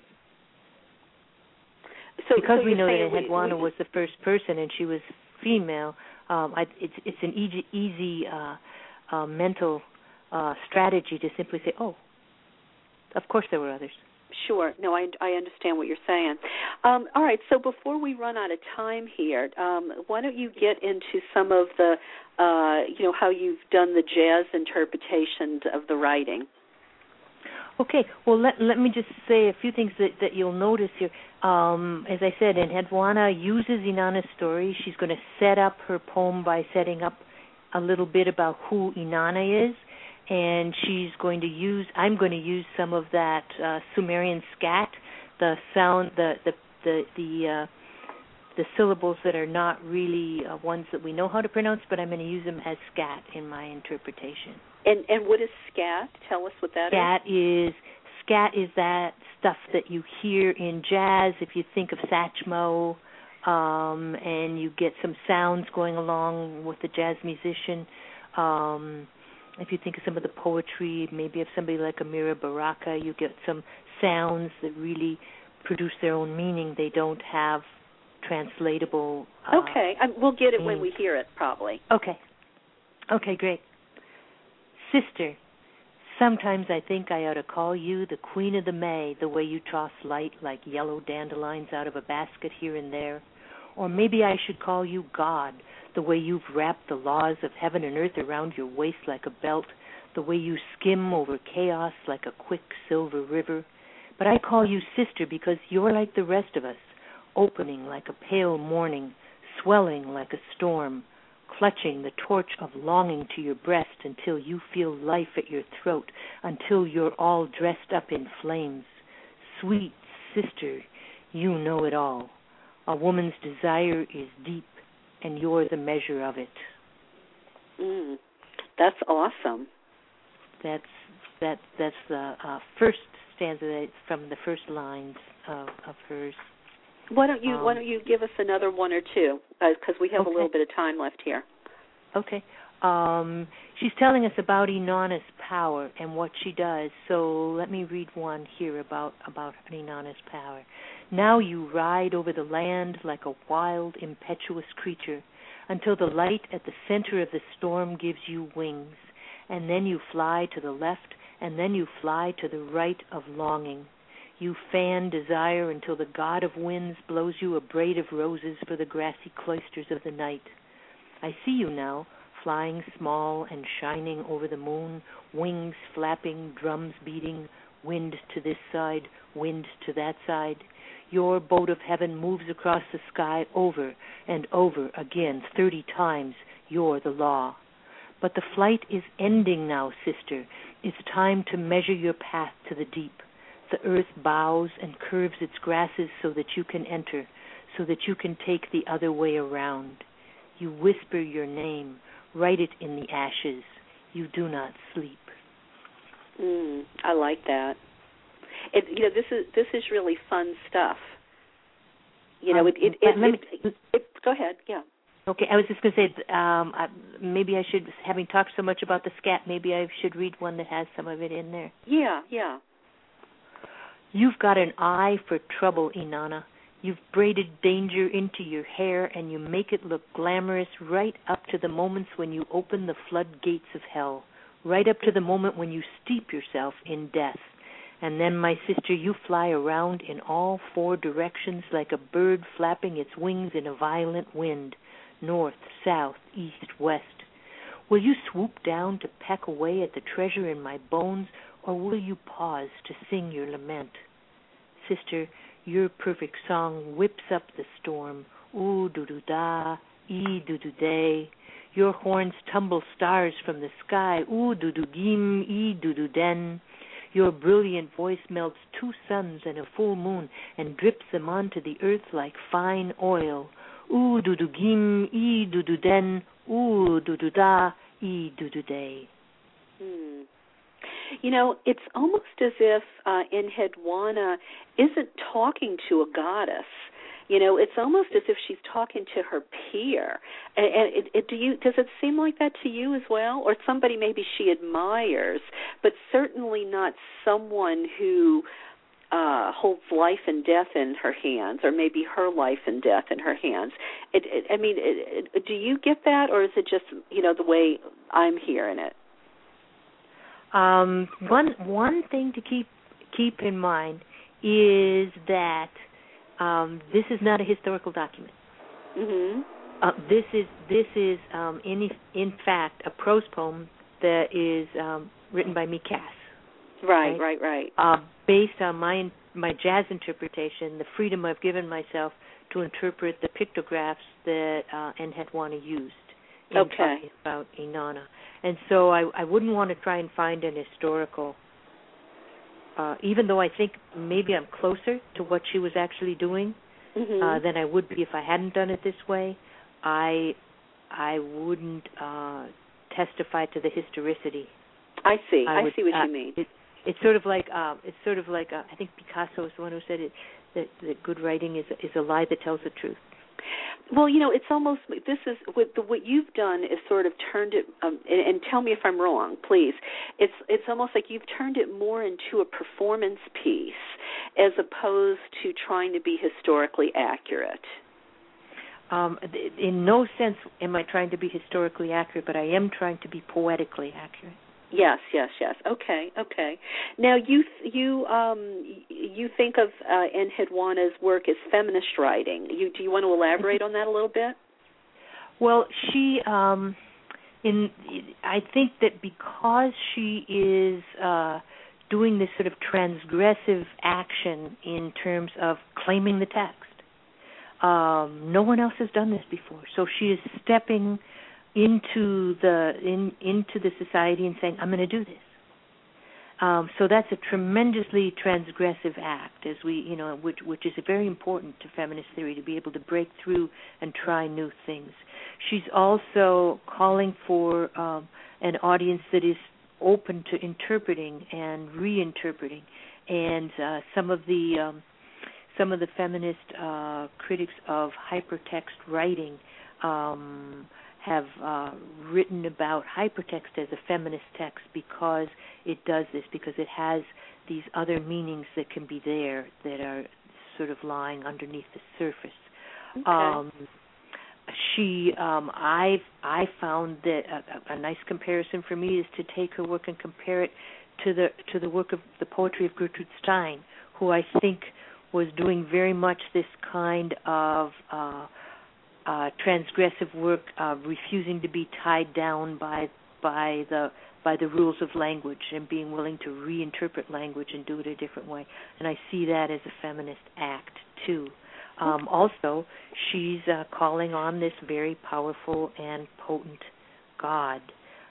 because we know that Hedwana was the first person and she was female, it's an easy mental strategy to simply say, oh, of course there were others. Sure. No, I understand what you're saying. All right. So before we run out of time here, why don't you get into some of the, how you've done the jazz interpretations of the writing? Okay. Well, let me just say a few things that you'll notice here. As I said, Hedwana uses Inanna's story. She's going to set up her poem by setting up a little bit about who Inanna is. And I'm going to use some of that Sumerian scat, the sound, the syllables that are not really ones that we know how to pronounce, but I'm going to use them as scat in my interpretation. And what is scat? Tell us what that is. Scat is that stuff that you hear in jazz. If you think of Satchmo, and you get some sounds going along with the jazz musician. If you think of some of the poetry, maybe of somebody like Amira Baraka, you get some sounds that really produce their own meaning. They don't have translatable okay. We'll get it when we hear it, probably. Okay, great. Sister, sometimes I think I ought to call you the Queen of the May, the way you toss light like yellow dandelions out of a basket here and there. Or maybe I should call you God, the way you've wrapped the laws of heaven and earth around your waist like a belt, the way you skim over chaos like a quick silver river. But I call you sister because you're like the rest of us, opening like a pale morning, swelling like a storm, clutching the torch of longing to your breast until you feel life at your throat, until you're all dressed up in flames. Sweet sister, you know it all. A woman's desire is deep, and you're the measure of it. That's awesome. That's the first stanza from the first lines of hers. Why don't you give us another one or two, because we have a little bit of time left here. Okay. She's telling us about Inanna's power and what she does. So let me read one here about Inanna's power. Now you ride over the land like a wild, impetuous creature until the light at the center of the storm gives you wings, and then you fly to the left, and then you fly to the right of longing. You fan desire until the god of winds blows you a braid of roses for the grassy cloisters of the night. I see you now, flying small and shining over the moon, wings flapping, drums beating, wind to this side, wind to that side. Your boat of heaven moves across the sky over and over again, 30 times. You're the law. But the flight is ending now, sister. It's time to measure your path to the deep. The earth bows and curves its grasses so that you can enter, so that you can take the other way around. You whisper your name, write it in the ashes. You do not sleep. I like that. This is really fun stuff. Go ahead. Yeah. Okay, I was just going to say, maybe I should, having talked so much about the scat, maybe I should read one that has some of it in there. Yeah. You've got an eye for trouble, Inanna. You've braided danger into your hair, and you make it look glamorous right up to the moments when you open the floodgates of hell, right up to the moment when you steep yourself in death. And then, my sister, you fly around in all 4 directions like a bird flapping its wings in a violent wind, north, south, east, west. Will you swoop down to peck away at the treasure in my bones, or will you pause to sing your lament? Sister, your perfect song whips up the storm. Ooh-doo-doo-da, ee-doo-doo-day. Your horns tumble stars from the sky. Ooh-doo-doo-gim, ee-doo-doo-den. Your brilliant voice melts 2 suns and a full moon and drips them onto the earth like fine oil. Ooh-doo-doo-gim, ee-doo-doo-den. Ooh-doo-doo-da, ee-doo-doo-day. It's almost as if Enheduanna isn't talking to a goddess. It's almost as if she's talking to her peer. And does it seem like that to you as well? Or somebody maybe she admires, but certainly not someone who holds life and death in her hands, or maybe her life and death in her hands. Do you get that, or is it just, the way I'm hearing it? One thing to keep in mind is that this is not a historical document. Mm-hmm. This is in fact a prose poem that is written by me, Cass. Right. Based on my jazz interpretation, the freedom I've given myself to interpret the pictographs that Enheduanna used in talking about Inanna. And so I wouldn't want to try and find an historical, even though I think maybe I'm closer to what she was actually doing than I would be if I hadn't done it this way. I wouldn't testify to the historicity. I see what you mean. It's sort of like I think Picasso is the one who said it, that good writing is a lie that tells the truth. Well, it's almost, this is what you've done is sort of turned it, and tell me if I'm wrong, please. It's almost like you've turned it more into a performance piece as opposed to trying to be historically accurate. In no sense am I trying to be historically accurate, but I am trying to be poetically accurate. Yes. Okay. Now you think of Enheduanna's work as feminist writing. Do you want to elaborate on that a little bit? Well, she I think that because she is doing this sort of transgressive action in terms of claiming the text, no one else has done this before. So she is stepping into the society and saying, I'm going to do this. So that's a tremendously transgressive act, as which is very important to feminist theory, to be able to break through and try new things. She's also calling for an audience that is open to interpreting and reinterpreting, and some of the feminist critics of hypertext writing have written about hypertext as a feminist text because it does this, because it has these other meanings that can be there that are sort of lying underneath the surface. Okay. I found that a nice comparison for me is to take her work and compare it to the work of the poetry of Gertrude Stein, who I think was doing very much this kind of transgressive work, refusing to be tied down by the rules of language and being willing to reinterpret language and do it a different way. And I see that as a feminist act too. Also, she's calling on this very powerful and potent God,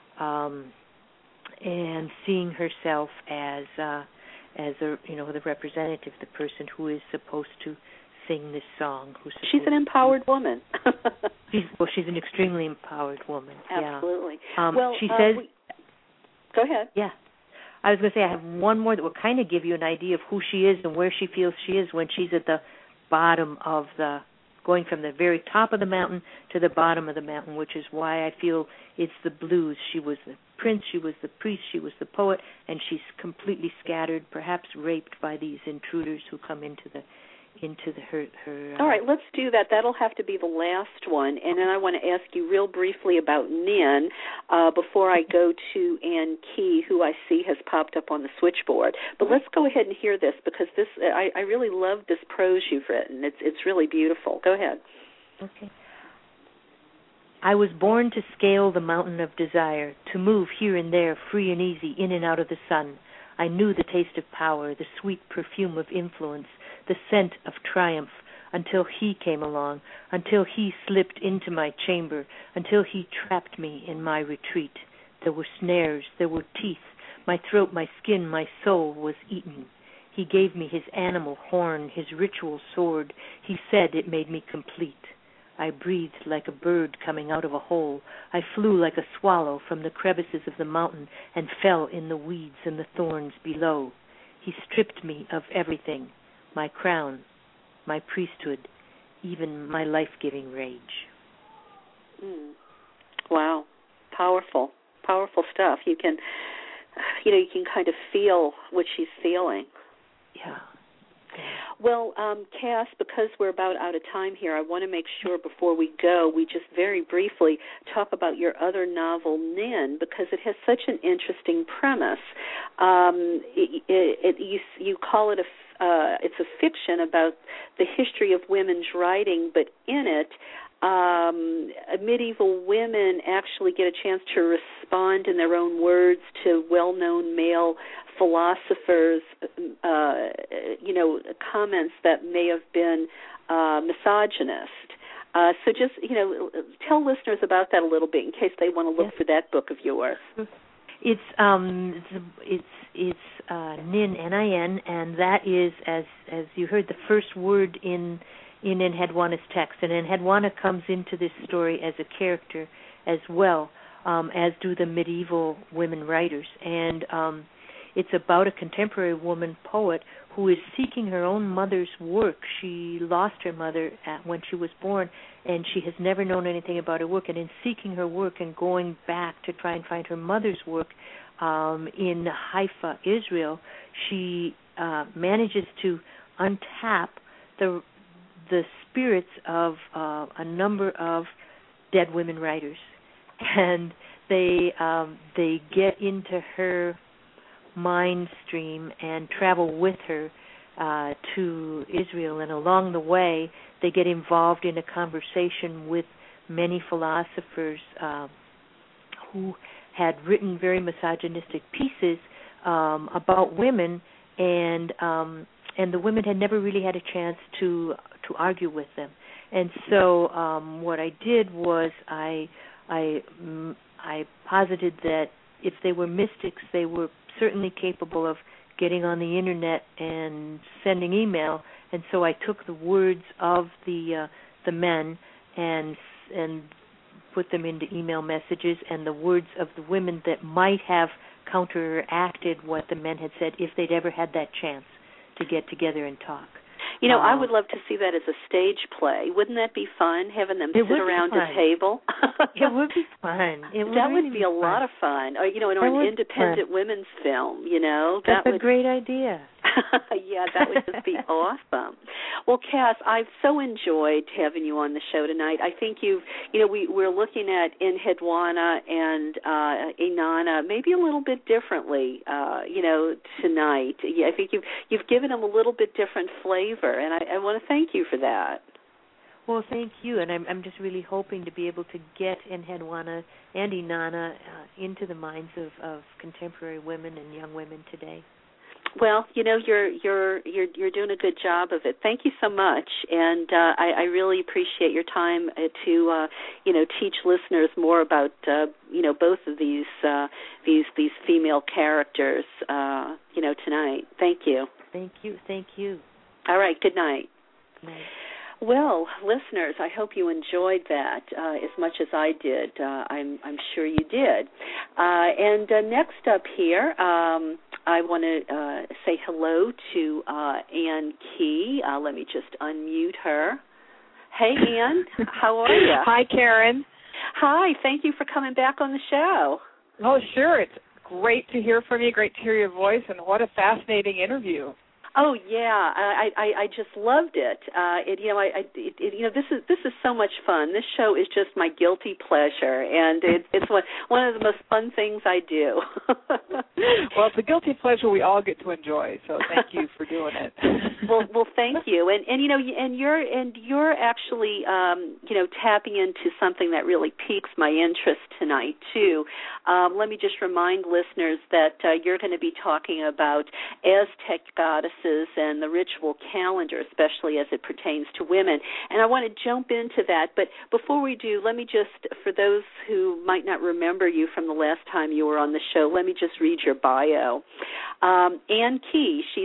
and seeing herself as the representative, the person who is supposed to sing this song. She's an empowered woman. She's an extremely empowered woman. Absolutely. Yeah. She says. Go ahead. Yeah. I was going to say I have one more that will kind of give you an idea of who she is and where she feels she is when she's at the bottom of going from the very top of the mountain to the bottom of the mountain, which is why I feel it's the blues. She was the prince, she was the priest, she was the poet, and she's completely scattered, perhaps raped by these intruders who come into her. All right, let's do that. That'll have to be the last one, and then I want to ask you real briefly about Nin before I go to Ann Key, who I see has popped up on the switchboard. But let's go ahead and hear this, because I really love this prose you've written. It's really beautiful. Go ahead. Okay. I was born to scale the mountain of desire, to move here and there, free and easy, in and out of the sun. I knew the taste of power, the sweet perfume of influence, the scent of triumph, until he came along, until he slipped into my chamber, until he trapped me in my retreat. There were snares, there were teeth. My throat, my skin, my soul was eaten. He gave me his animal horn, his ritual sword. He said it made me complete. I breathed like a bird coming out of a hole. I flew like a swallow from the crevices of the mountain and fell in the weeds and the thorns below. He stripped me of everything, my crown, my priesthood, even my life-giving rage. Wow. Powerful stuff. You can kind of feel what she's feeling. Yeah. Well, Cass, because we're about out of time here, I want to make sure before we go, we just very briefly talk about your other novel, Nin, because it has such an interesting premise. You call it it's a fiction about the history of women's writing, but in it, medieval women actually get a chance to respond in their own words to well-known male philosophers, comments that may have been misogynist. So just, tell listeners about that a little bit in case they want to look for that book of yours. It's Nin, N-I-N, and that is, as you heard, the first word in Enheduanna's text. And Enheduanna comes into this story as a character as well, as do the medieval women writers. And it's about a contemporary woman poet who is seeking her own mother's work. She lost her mother when she was born, and she has never known anything about her work. And in seeking her work and going back to try and find her mother's work in Haifa, Israel, she manages to untap the spirits of a number of dead women writers, and they get into her mind stream and travel with her to Israel, and along the way they get involved in a conversation with many philosophers who had written very misogynistic pieces about women, and the women had never really had a chance to argue with them. And so what I did was I posited that if they were mystics, they were certainly capable of getting on the internet and sending email. And so I took the words of the men and put them into email messages, and the words of the women that might have counteracted what the men had said if they'd ever had that chance to get together and talk. You know, I would love to see that as a stage play. Wouldn't that be fun, having them sit around a table? It would be fun. That would be a lot of fun. Or, you know, or an independent women's film, you know. That's a great idea. Yeah, that would just be awesome. Well, Cass, I've so enjoyed having you on the show tonight. I think we're looking at Enheduanna and Inanna maybe a little bit differently, tonight. I think you've given them a little bit different flavor, and I want to thank you for that. Well, thank you, and I'm just really hoping to be able to get Enheduanna and Inanna into the minds of contemporary women and young women today. Well, you know, you're doing a good job of it. Thank you so much, and I really appreciate your time to teach listeners more about both of these female characters tonight. Thank you. Thank you. All right. Good night. Good night. Well, listeners, I hope you enjoyed that as much as I did. I'm sure you did. And next up here, I want to say hello to Ann Key. Let me just unmute her. Hey, Ann, how are you? Hi, Karen. Hi, thank you for coming back on the show. Oh, sure. It's great to hear from you, great to hear your voice, and what a fascinating interview. Oh yeah, I just loved it. This is so much fun. This show is just my guilty pleasure, and it's one of the most fun things I do. Well, it's a guilty pleasure we all get to enjoy. So thank you for doing it. Well, thank you, and you're actually tapping into something that really piques my interest tonight too. Let me just remind listeners that you're going to be talking about Aztec goddesses and the ritual calendar, especially as it pertains to women. And I want to jump into that. But before we do, let me just, for those who might not remember you from the last time you were on the show, let me just read your bio. Ann Key, she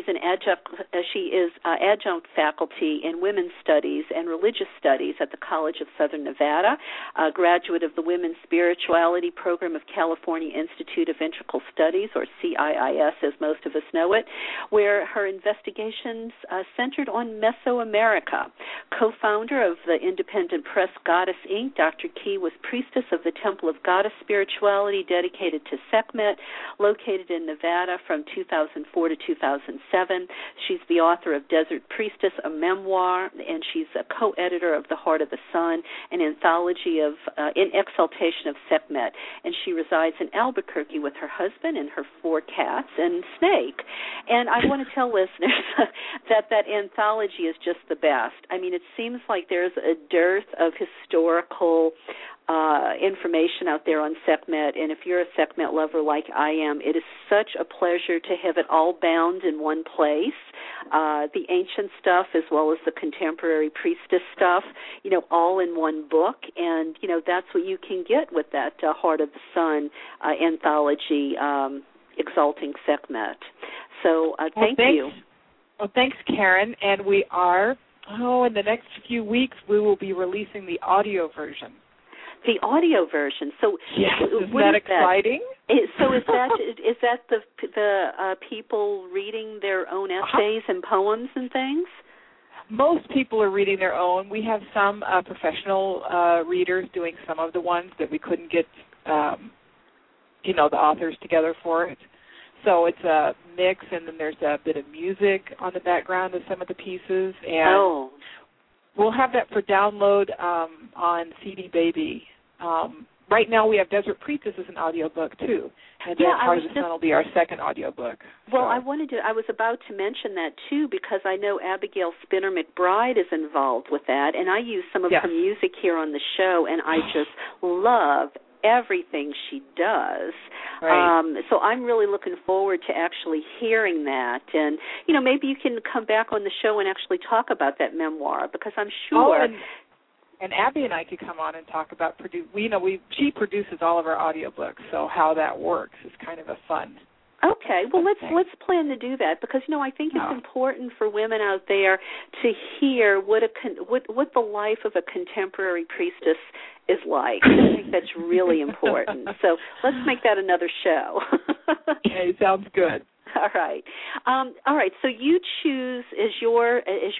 is adjunct faculty in women's studies and religious studies at the College of Southern Nevada, a graduate of the Women's Spirituality Program of California Institute of Integral Studies, or CIIS as most of us know it, where her investigations centered on Mesoamerica. Co-founder of the independent press Goddess Inc., Dr. Key was priestess of the Temple of Goddess Spirituality dedicated to Sekhmet, located in Nevada from 2004 to 2007. She's the author of Desert Priestess, a memoir, and she's a co-editor of The Heart of the Sun, an anthology of in exaltation of Sekhmet. And she resides in Albuquerque with her husband and her 4 cats and Snake. And I want to tell listeners that anthology is just the best. I mean, it seems like there's a dearth of historical information out there on Sekhmet, and if you're a Sekhmet lover like I am, it is such a pleasure to have it all bound in one place, the ancient stuff as well as the contemporary priestess stuff, all in one book, and, that's what you can get with that Heart of the Sun anthology, Exalting Sekhmet. So thank you. Well, thanks, Karen, and we are, in the next few weeks, we will be releasing the audio version. The audio version. So yes, isn't that exciting? So is that the people reading their own essays and poems and things? Most people are reading their own. We have some professional readers doing some of the ones that we couldn't get, the authors together for it. So it's a mix, and then there's a bit of music on the background of some of the pieces, and we'll have that for download on CD Baby. Right now we have Desert Priestess as an audiobook too, and then Heart of the Sun will be our second audiobook. Well, I was about to mention that too, because I know Abigail Spinner McBride is involved with that, and I use some of her music here on the show, and I just love everything she does. Right. So I'm really looking forward to actually hearing that. And, maybe you can come back on the show and actually talk about that memoir, because I'm sure... And Abby and I could come on and talk about she produces all of our audiobooks, so how that works is kind of a fun. Okay, well let's plan to do that, because I think it's important for women out there to hear what the life of a contemporary priestess is like. I think that's really important. So let's make that another show. Okay, sounds good. All right. So you choose as your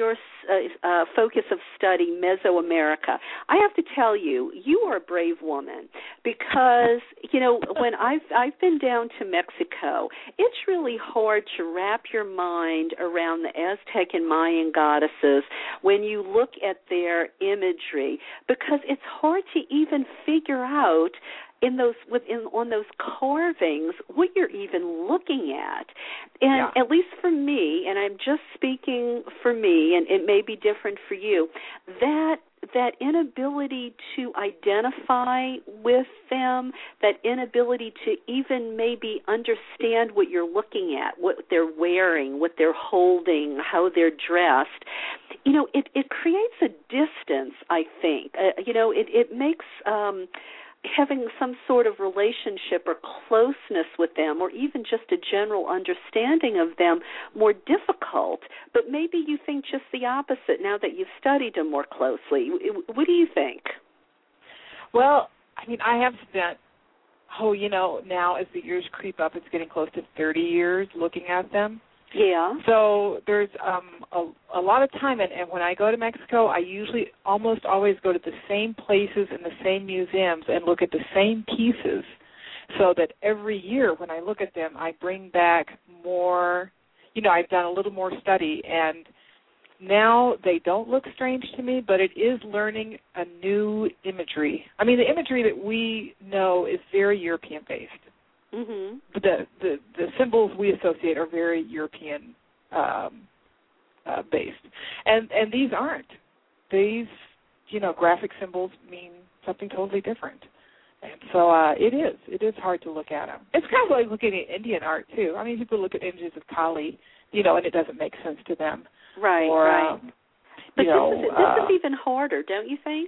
focus of study Mesoamerica. I have to tell you, you are a brave woman, because when I've been down to Mexico, it's really hard to wrap your mind around the Aztec and Mayan goddesses when you look at their imagery, because it's hard to even figure out on those carvings what you're even looking at. And at least for me, and I'm just speaking for me, and it may be different for you, that inability to identify with them, that inability to even maybe understand what you're looking at, what they're wearing, what they're holding, how they're dressed, it creates a distance, I think. It makes having some sort of relationship or closeness with them, or even just a general understanding of them, more difficult. But maybe you think just the opposite now that you've studied them more closely. What do you think? Well, I have spent, now as the years creep up, it's getting close to 30 years looking at them. Yeah. So there's a lot of time, and when I go to Mexico, I usually almost always go to the same places and the same museums and look at the same pieces, so that every year when I look at them, I bring back more, I've done a little more study, and now they don't look strange to me, but it is learning a new imagery. The imagery that we know is very European-based. Mm-hmm. The symbols we associate are very European based, and these aren't. These graphic symbols mean something totally different, and so it is hard to look at them. It's kind of like looking at Indian art too. People look at images of Kali, and it doesn't make sense to them. Right. Or, right. But this is even harder, don't you think?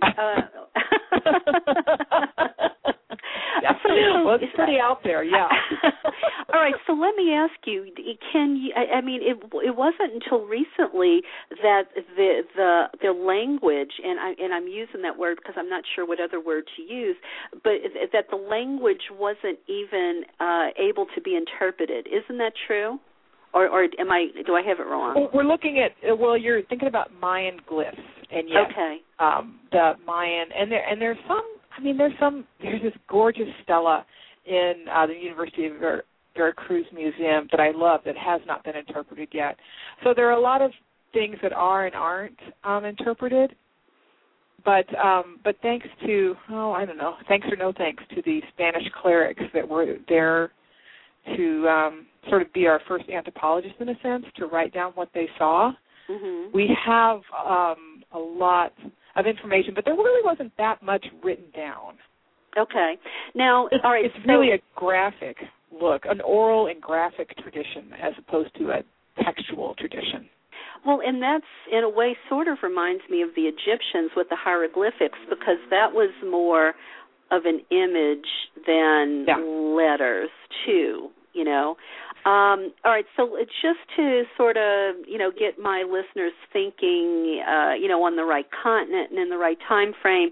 Well, it's pretty out there, yeah. All right, so let me ask you: can you? It wasn't until recently that the language, and I'm using that word because I'm not sure what other word to use, but that the language wasn't even able to be interpreted. Isn't that true? Or do I have it wrong? Well, we're looking at, you're thinking about Mayan glyphs, and yes, okay. The Mayan, and there's this gorgeous stela in the University of Veracruz Museum that I love that has not been interpreted yet. So there are a lot of things that are and aren't interpreted, but thanks to, thanks or no thanks to the Spanish clerics that were there to sort of be our first anthropologists in a sense, to write down what they saw. Mm-hmm. We have a lot of information, but there really wasn't that much written down. Okay. Now, all right. It's really a graphic look, an oral and graphic tradition as opposed to a textual tradition. Well, and that's, in a way, sort of reminds me of the Egyptians with the hieroglyphics, because that was more of an image than letters, too, All right, so just to sort of, get my listeners thinking, on the right continent and in the right time frame,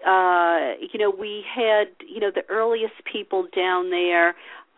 we had, the earliest people down there,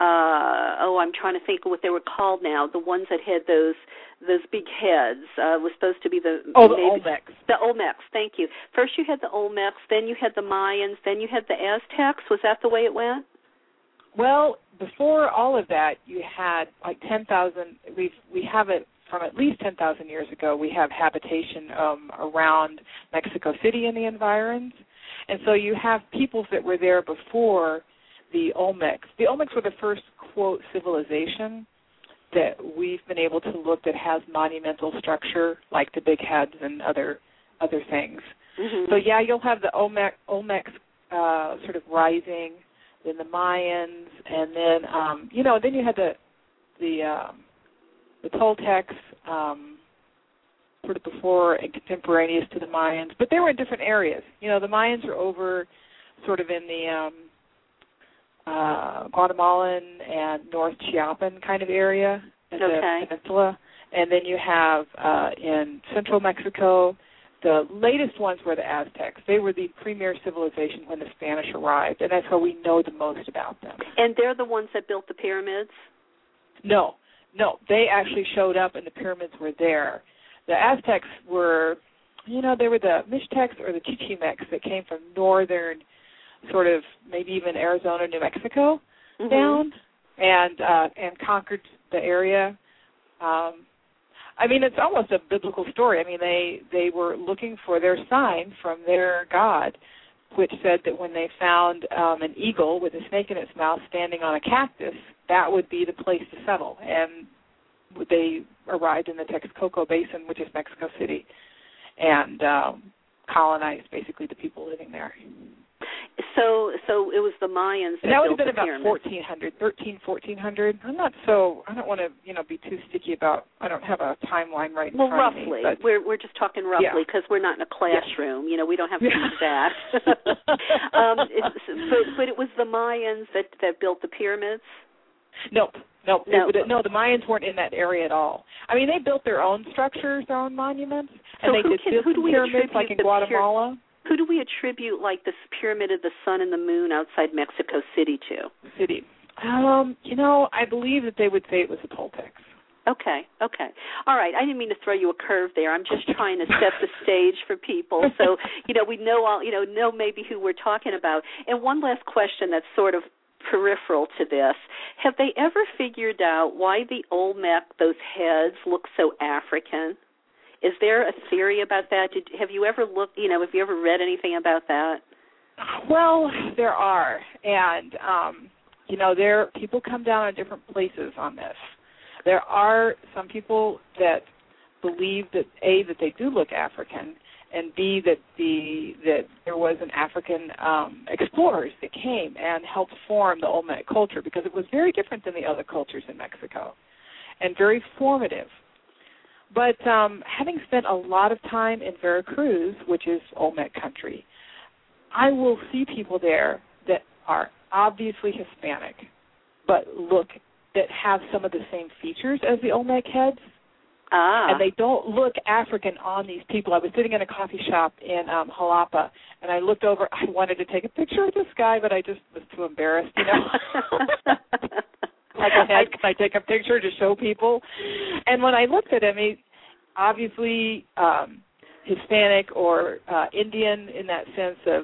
I'm trying to think of what they were called now, the ones that had those big heads, was supposed to be the Olmecs. The Olmecs, thank you. First you had the Olmecs, then you had the Mayans, then you had the Aztecs. Was that the way it went? Well, before all of that, you had like 10,000. We have it from at least 10,000 years ago. We have habitation around Mexico City and the environs, and so you have peoples that were there before the Olmecs. The Olmecs were the first quote civilization that we've been able to look that has monumental structure, like the big heads and other things. Mm-hmm. So yeah, you'll have the Olmecs sort of rising. Then the Mayans, and then then you had the Toltecs, sort of before and contemporaneous to the Mayans, but they were in different areas. You know, the Mayans were over sort of in the Guatemalan and North Chiapan kind of area in the peninsula. And then you have in central Mexico, the latest ones were the Aztecs. They were the premier civilization when the Spanish arrived, and that's how we know the most about them. And they're the ones that built the pyramids? No. They actually showed up, and the pyramids were there. The Aztecs were, you know, they were the Mixtecs or the Chichimecs that came from northern, sort of maybe even Arizona, New Mexico, down, and conquered the area. I mean, it's almost a biblical story. I mean, they were looking for their sign from their god, which said that when they found an eagle with a snake in its mouth standing on a cactus, that would be the place to settle. And they arrived in the Texcoco Basin, which is Mexico City, and colonized basically the people living there. So it was the Mayans that would built have been the about pyramids. 1400. I don't want to, be too sticky about, I don't have a timeline right in front roughly. of me. But we're just talking roughly because we're not in a classroom. You know, we don't have to do that. But it was the Mayans that built the pyramids? Nope. No, the Mayans weren't in that area at all. I mean, they built their own structures, their own monuments, and they did pyramids like in Guatemala. Who do we attribute, like, this Pyramid of the Sun and the Moon outside Mexico City to? I believe that they would say it was the Toltecs. Okay. All right. I didn't mean to throw you a curve there. I'm just trying to set the stage for people so, we know maybe who we're talking about. And one last question that's sort of peripheral to this. Have they ever figured out why the Olmec, those heads, look so African? Is there a theory about that? Have you ever looked, have you ever read anything about that? Well, there are. And, people come down on different places on this. There are some people that believe that, A, that they do look African, and B, that there was an African explorers that came and helped form the Olmec culture, because it was very different than the other cultures in Mexico and very formative. But having spent a lot of time in Veracruz, which is Olmec country, I will see people there that are obviously Hispanic, but that have some of the same features as the Olmec heads. And they don't look African on these people. I was sitting in a coffee shop in Jalapa, and I looked over. I wanted to take a picture of this guy, but I just was too embarrassed, Can I take a picture to show people? And when I looked at him, he obviously Hispanic or Indian in that sense of,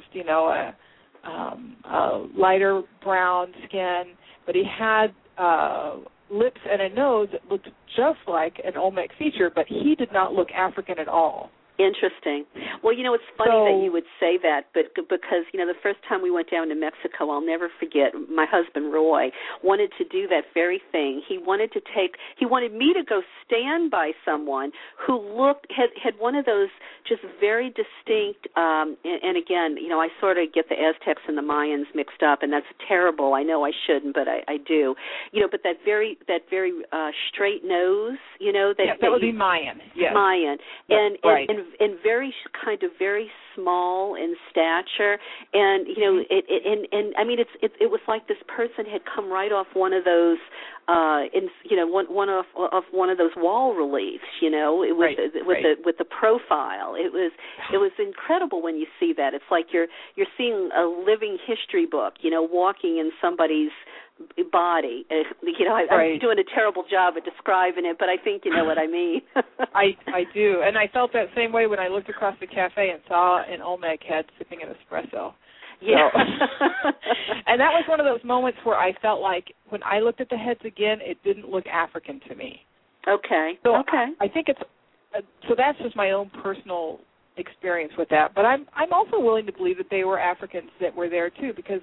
a lighter brown skin, but he had lips and a nose that looked just like an Olmec feature, but he did not look African at all. Interesting. Well, it's funny that you would say that, but because, the first time we went down to Mexico, I'll never forget, my husband Roy wanted to do that very thing. He wanted me to go stand by someone who had one of those just very distinct, and again, I sort of get the Aztecs and the Mayans mixed up, and that's terrible. I know I shouldn't, but I do. But that very straight nose, that would be Mayan. Yes. Mayan. Right. And very kind of very small in stature, and it was like this person had come right off one of those one of those wall reliefs, with the profile. It was incredible when you see that. It's like you're seeing a living history book, walking in somebody's body. I'm doing a terrible job at describing it, but I think you know what I mean. I do, and I felt that same way when I looked across the cafe and saw an Olmec head sipping an espresso. Yeah. So, and that was one of those moments where I felt like when I looked at the heads again, it didn't look African to me. Okay. So okay. I think so that's just my own personal experience with that. But I'm also willing to believe that they were Africans that were there too, because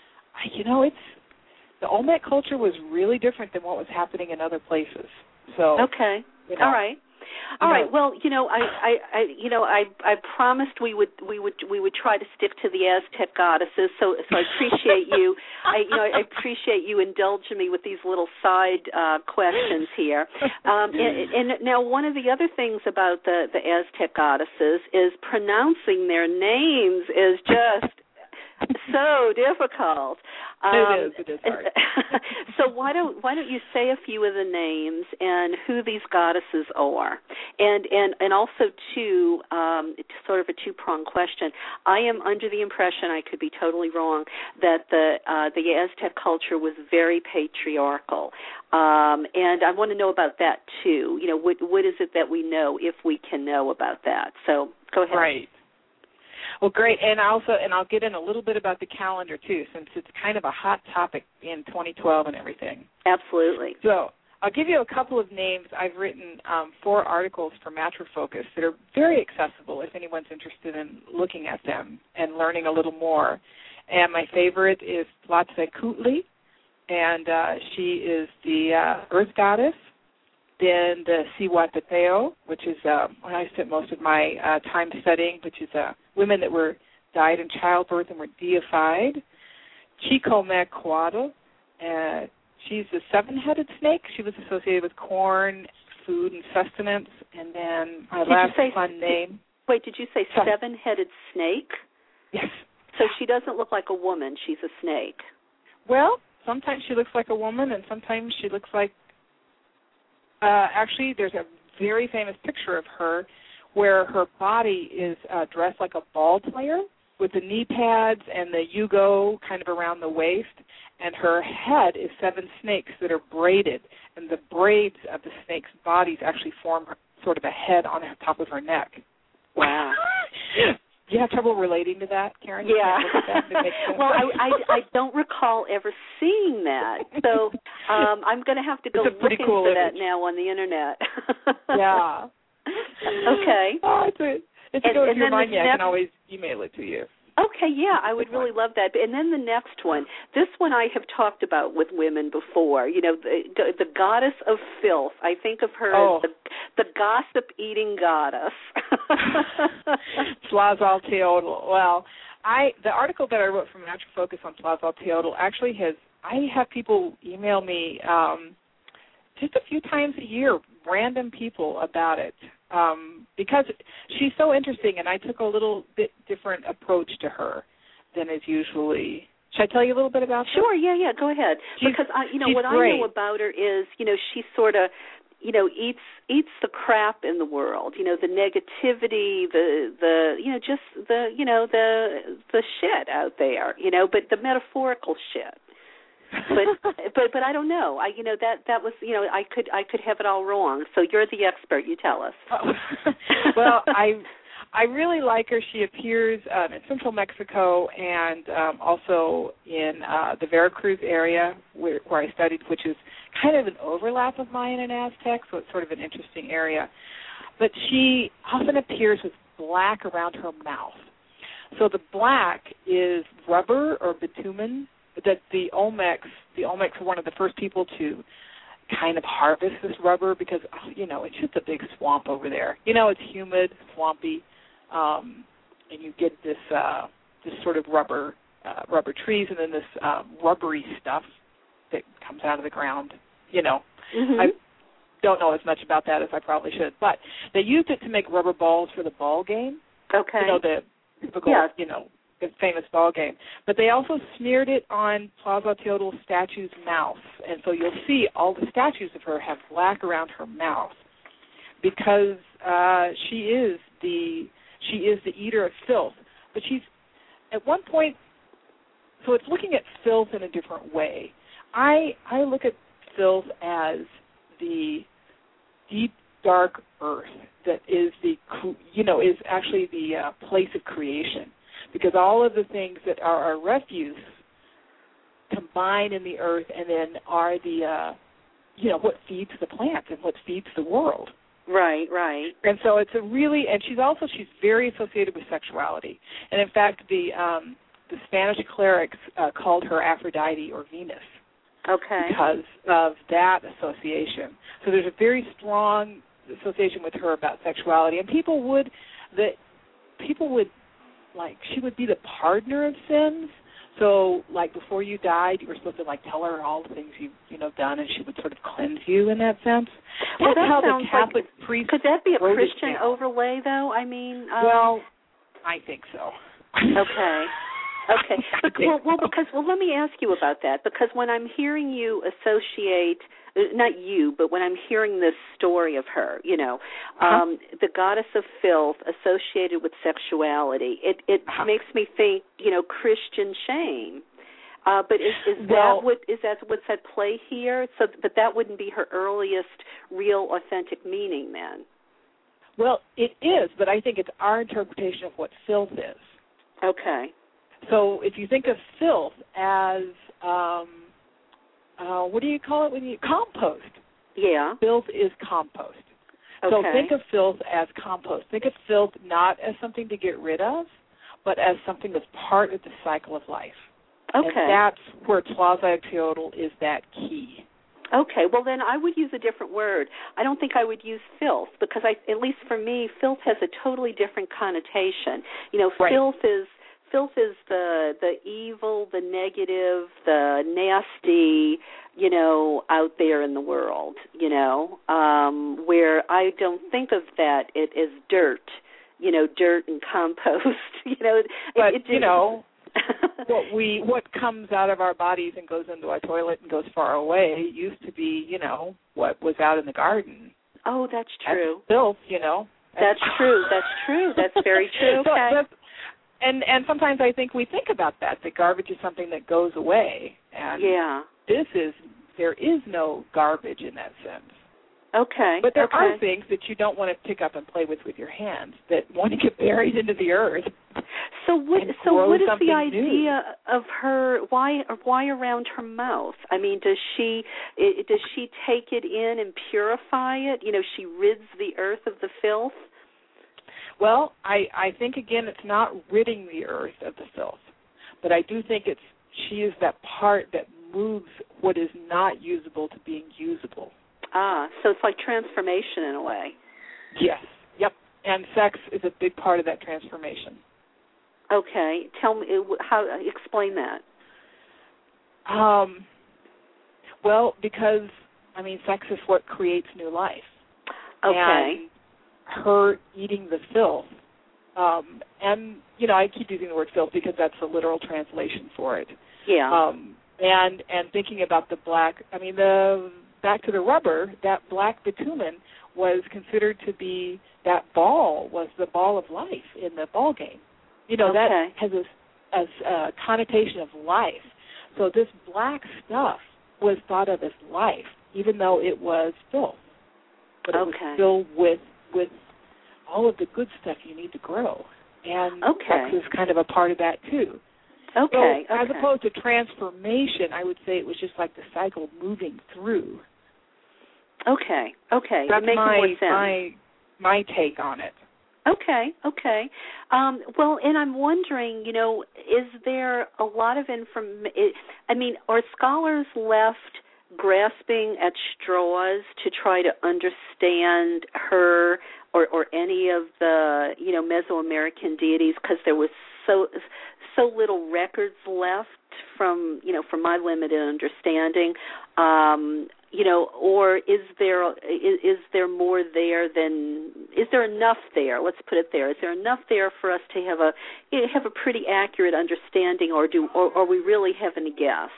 the Olmec culture was really different than what was happening in other places. So okay. All right. All right. Well, I promised we would try to stick to the Aztec goddesses. So I appreciate you. I appreciate you indulging me with these little side questions here. And now, one of the other things about the Aztec goddesses is pronouncing their names is just so difficult. It is hard. So why don't you say a few of the names and who these goddesses are, and also too, sort of a two-pronged question. I am under the impression, I could be totally wrong, that the Aztec culture was very patriarchal, and I want to know about that too. What is it that we know, if we can know about that? So go ahead. Right. Well, great, and I'll get in a little bit about the calendar too, since it's kind of a hot topic in 2012 and everything. Absolutely. So I'll give you a couple of names. I've written 4 articles for MatriFocus that are very accessible if anyone's interested in looking at them and learning a little more. And my favorite is Tlatzcuhtli, and she is the Earth Goddess. Then the Cihuateteo, which is what I spent most of my time studying, which is women that died in childbirth and were deified. Chicomequatl, she's the 7-headed snake. She was associated with corn, food, and sustenance. And then my last fun name. Wait, did you say 7-headed snake? Yes. So she doesn't look like a woman. She's a snake. Well, sometimes she looks like a woman, and sometimes she looks like actually, there's a very famous picture of her where her body is dressed like a ball player with the knee pads and the yugo kind of around the waist, and her head is 7 snakes that are braided, and the braids of the snakes' bodies actually form sort of a head on the top of her neck. Wow. Do you have trouble relating to that, Karen? Yeah. Well, I don't recall ever seeing that, so I'm going to have to go looking for that now on the internet. Yeah. Okay. Oh, it's a good one. If you remind me, I can always email it to you. Okay, yeah, I would really love that. And then the next one, this one I have talked about with women before. The goddess of filth. I think of her as the gossip-eating goddess. Tlazolteotl. Well, the article that I wrote from MatriFocus on Tlazolteotl actually I have people email me just a few times a year, random people about it. Because she's so interesting, and I took a little bit different approach to her than is usually. Should I tell you a little bit about her? Sure, yeah, go ahead. Because what great. I know about her is, she sort of, eats the crap in the world. The negativity, the shit out there. But the metaphorical shit. But I don't know. That was I could have it all wrong. So you're the expert. You tell us. Well, I really like her. She appears in central Mexico and also in the Veracruz area where I studied, which is kind of an overlap of Mayan and Aztec, so it's sort of an interesting area. But she often appears with black around her mouth. So the black is rubber or bitumen. That the Olmecs were one of the first people to kind of harvest this rubber because, it's just a big swamp over there. It's humid, swampy, and you get this sort of rubber trees and then this rubbery stuff that comes out of the ground. Mm-hmm. I don't know as much about that as I probably should, but they used it to make rubber balls for the ball game. Okay. The typical, the famous ball game. But they also smeared it on Tlazolteotl statue's mouth. And so you'll see all the statues of her have black around her mouth because she is the eater of filth. But she's, at one point, so it's looking at filth in a different way. I look at filth as the deep, dark earth that is is actually the place of creation. Because all of the things that are our refuse combine in the earth and then are the, what feeds the plants and what feeds the world. Right. And so it's she's very associated with sexuality. And in fact, the Spanish clerics called her Aphrodite or Venus. Okay. Because of that association. So there's a very strong association with her about sexuality, and people would like, she would be the partner of sins. So, like, before you died, you were supposed to, like, tell her all the things you've done, and she would sort of cleanse you in that sense. Well, That's that how sounds the Catholic like, priest could that be a wrote it Christian down. overlay, though? I mean, well, I think so. Okay. Okay. Well, let me ask you about that, because when I'm hearing you associate, not you, but when I'm hearing this story of her, the goddess of filth associated with sexuality, it makes me think, Christian shame. But is that what's at play here? So, but that wouldn't be her earliest real authentic meaning, then. Well, it is, but I think it's our interpretation of what filth is. Okay. So if you think of filth as, what do you call it compost. Yeah. Filth is compost. Okay. So think of filth as compost. Think of filth not as something to get rid of, but as something that's part of the cycle of life. Okay. And that's where Tlazolteotl is that key. Okay, well then I would use a different word. I don't think I would use filth, because at least for me, filth has a totally different connotation. Right. Filth is the evil, the negative, the nasty, out there in the world, where I don't think of that it is dirt, dirt and compost, But, what comes out of our bodies and goes into our toilet and goes far away used to be, what was out in the garden. Oh, that's true. That's filth, That's true. That's very true. Okay. And sometimes I think we think about that garbage is something that goes away. And yeah. There is no garbage in that sense. Okay. But there are things that you don't want to pick up and play with your hands that want to get buried into the earth. So what is the idea new. of her? Why around her mouth? I mean, does she take it in and purify it? She rids the earth of the filth. Well, I think again, it's not ridding the earth of the filth, but I do think she is that part that moves what is not usable to being usable. So it's like transformation in a way. Yes. Yep. And sex is a big part of that transformation. Okay. Tell me explain that. Well, because sex is what creates new life. Okay. And her eating the filth, and I keep using the word filth because that's the literal translation for it. Yeah. And thinking about the black, back to the rubber, that black bitumen was considered to be, that ball was the ball of life in the ball game. That has a connotation of life. So this black stuff was thought of as life, even though it was filth. But it was filled with all of the good stuff you need to grow. And sex is kind of a part of that too. Okay. So as opposed to transformation, I would say it was just like the cycle moving through. Okay. That's makes more sense. My take on it. Okay. Well, and I'm wondering, is there a lot of information? Are scholars left grasping at straws to try to understand her or any of the, Mesoamerican deities, because there was so little records left from my limited understanding, or is there more there is there enough there? Let's put it there. Is there enough there for us to have a pretty accurate understanding, or we really having to guess?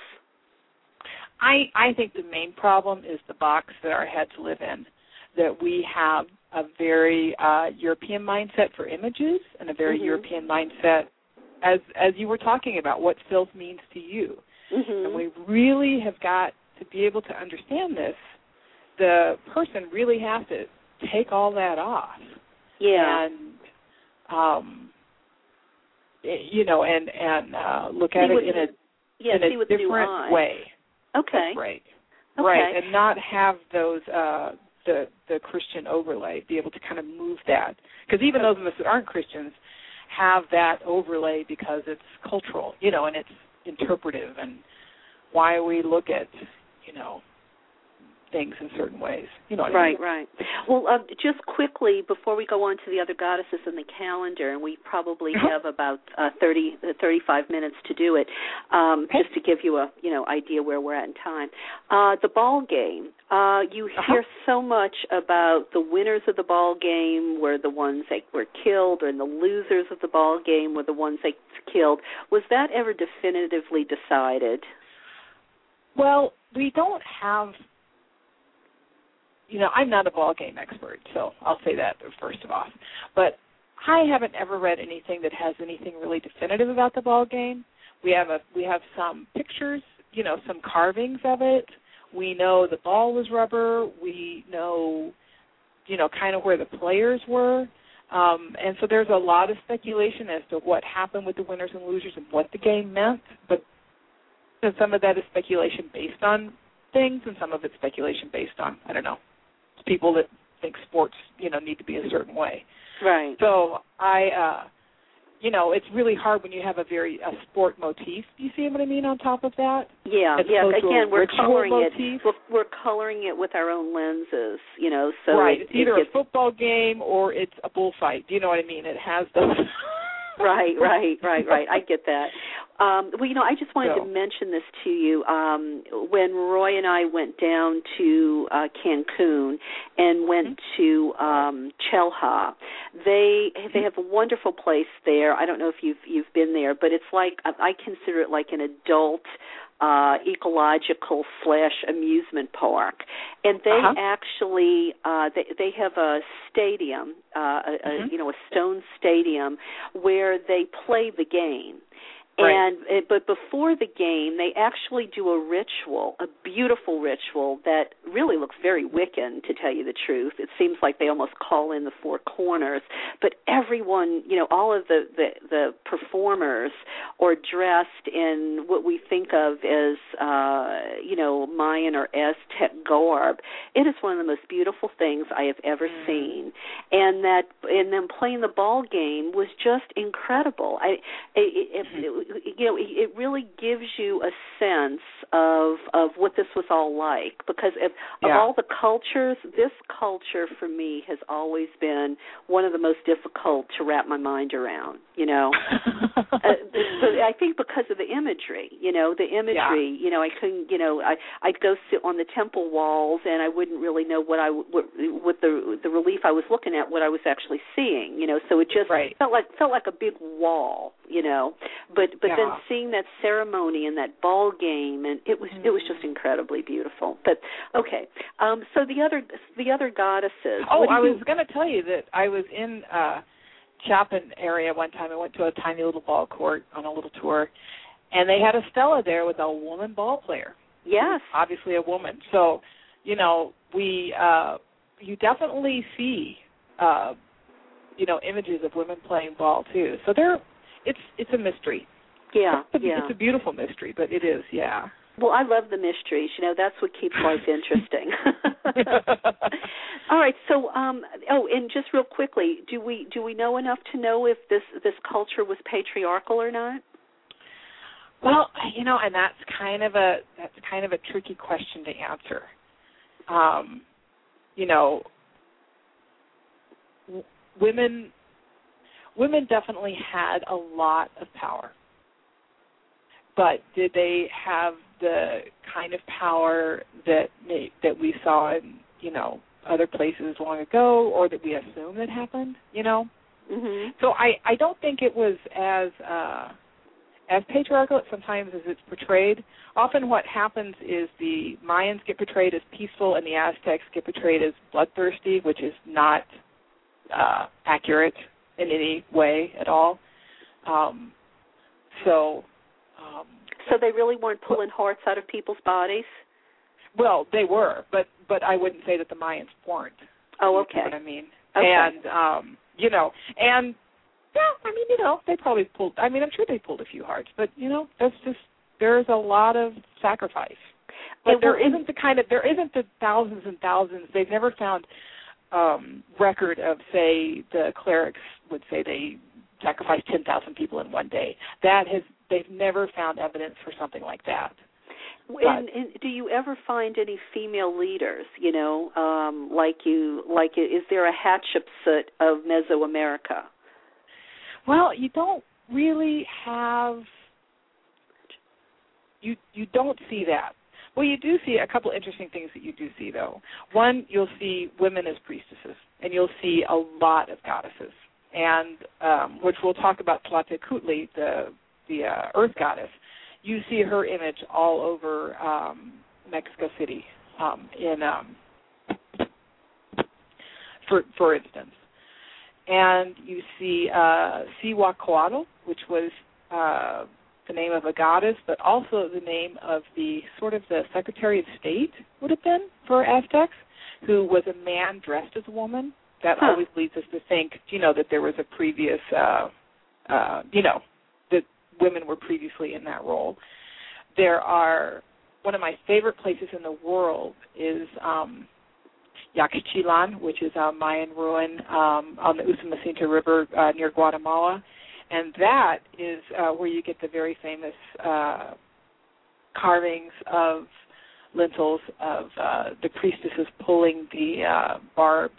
I think the main problem is the box that our heads live in, that we have a very European mindset for images and a very European mindset, as you were talking about, what filth means to you. Mm-hmm. And we really have got to be able to understand this. The person really has to take all that off. Yeah. And, look at it in a different way. Okay. That's right. Okay. Right, and not have those the Christian overlay, be able to kind of move that. Because even those of us that aren't Christians have that overlay because it's cultural, and it's interpretive, and why we look at, things in certain ways. You know what Right, I mean? right. Well, just quickly, before we go on to the other goddesses in the calendar, and we probably have about 35 minutes to do it, just to give you a idea where we're at in time. The ball game. You hear so much about the winners of the ball game were the ones that were killed, and the losers of the ball game were the ones that killed. Was that ever definitively decided? Well, we don't have, I'm not a ball game expert, so I'll say that first of all. But I haven't ever read anything that has anything really definitive about the ball game. We have some pictures, some carvings of it. We know the ball was rubber. We know, kind of where the players were. And so there's a lot of speculation as to what happened with the winners and losers and what the game meant. But some of that is speculation based on things, and some of it's speculation based on, I don't know, people that think sports, need to be a certain way. Right. So it's really hard when you have a sport motif. Do you see what I mean on top of that? Yeah, Again, we're coloring motif. it. We're coloring it with our own lenses, So right. It's either a football game or it's a bullfight. Do you know what I mean? It has those. Right. I get that. I just wanted to mention this to you. When Roy and I went down to Cancun and went to Chelha, they have a wonderful place there. I don't know if you've been there, but it's like, I consider it like an adult ecological / amusement park, and they actually they have a stadium, a stone stadium where they play the game. Right. But before the game, they actually do a ritual, a beautiful ritual that really looks very Wiccan, to tell you the truth. It seems like they almost call in the four corners. But everyone, all of the performers are dressed in what we think of as, Mayan or Aztec garb. It is one of the most beautiful things I have ever seen. And them playing the ball game was just incredible. It really gives you a sense of what this was all like, because of all the cultures, this culture for me has always been one of the most difficult to wrap my mind around, I think because of the imagery, I couldn't, I'd go sit on the temple walls and I wouldn't really know what the relief I was looking at, what I was actually seeing, so it just felt like a big wall, but then seeing that ceremony and that ball game, and it was just incredibly beautiful. But okay, so the other goddesses. Oh, I was going to tell you that I was in Chapin area one time. I went to a tiny little ball court on a little tour, and they had a stela there with a woman ball player. Yes, obviously a woman. So, you definitely see, images of women playing ball too. So it's a mystery. Yeah, It's a beautiful mystery, but it is, yeah. Well, I love the mysteries. That's what keeps life interesting. All right. So, and just real quickly, do we know enough to know if this culture was patriarchal or not? Well, and that's kind of a tricky question to answer. Women definitely had a lot of power. But did they have the kind of power that we saw in, other places long ago, or that we assume that happened, Mm-hmm. So I don't think it was as patriarchal sometimes as it's portrayed. Often what happens is the Mayans get portrayed as peaceful and the Aztecs get portrayed as bloodthirsty, which is not accurate in any way at all. So they really weren't pulling hearts out of people's bodies? Well, they were, but I wouldn't say that the Mayans weren't. Oh, okay. You know what I mean? Okay. They probably pulled, I'm sure they pulled a few hearts, but, there's a lot of sacrifice. But there isn't the thousands and thousands. They've never found record of, say, the clerics would say they sacrificed 10,000 people in one day. They've never found evidence for something like that. And do you ever find any female leaders? You know, is there a Hatshepsut of Mesoamerica? Well, you don't really have. You don't see that. Well, you do see a couple interesting things that you do see, though. One, you'll see women as priestesses, and you'll see a lot of goddesses, and which we'll talk about Tlatelolco, the earth goddess. You see her image all over Mexico City, for instance. And you see Cihuacoatl, which was the name of a goddess, but also the name of the Secretary of State would have been for Aztecs, who was a man dressed as a woman. That always leads us to think, that there was a previous, that women were previously in that role. One of my favorite places in the world is Yaxchilan, which is a Mayan ruin on the Usumacinta River near Guatemala. And that is where you get the very famous carvings of lintels of the priestesses pulling the barbed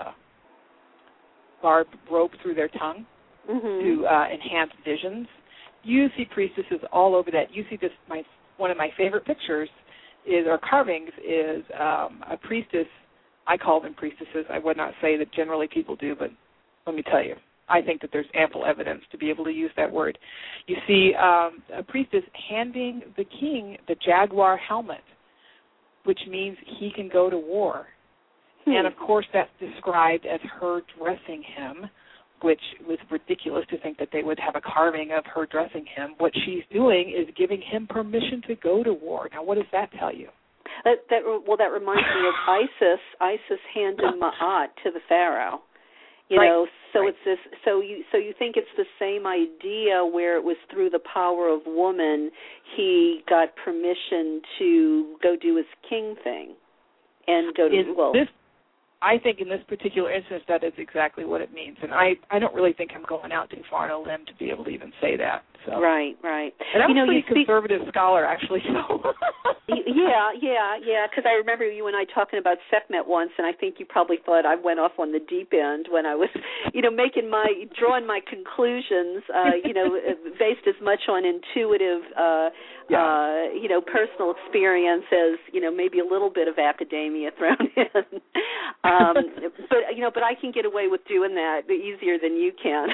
rope through their tongue to enhance visions. You see priestesses all over that. You see this. One of my favorite pictures carvings is a priestess. I call them priestesses. I would not say that generally people do, but let me tell you, I think that there's ample evidence to be able to use that word. You see a priestess handing the king the jaguar helmet, which means he can go to war. And, of course, that's described as her dressing him, which was ridiculous to think that they would have a carving of her dressing him. What she's doing is giving him permission to go to war. Now, what does that tell you? That reminds me of Isis. Isis handed Ma'at to the pharaoh. It's this. So you think it's the same idea where it was through the power of woman he got permission to go do his king thing and go to I think in this particular instance that is exactly what it means, and I don't really think I'm going out too far on a limb to be able to even say that. So. Right. And I'm a pretty conservative scholar, actually. So. Yeah. Because I remember you and I talking about Sekhmet once, and I think you probably thought I went off on the deep end when I was, drawing my conclusions, based as much on intuitive, personal experience as maybe a little bit of academia thrown in. But I can get away with doing that easier than you can.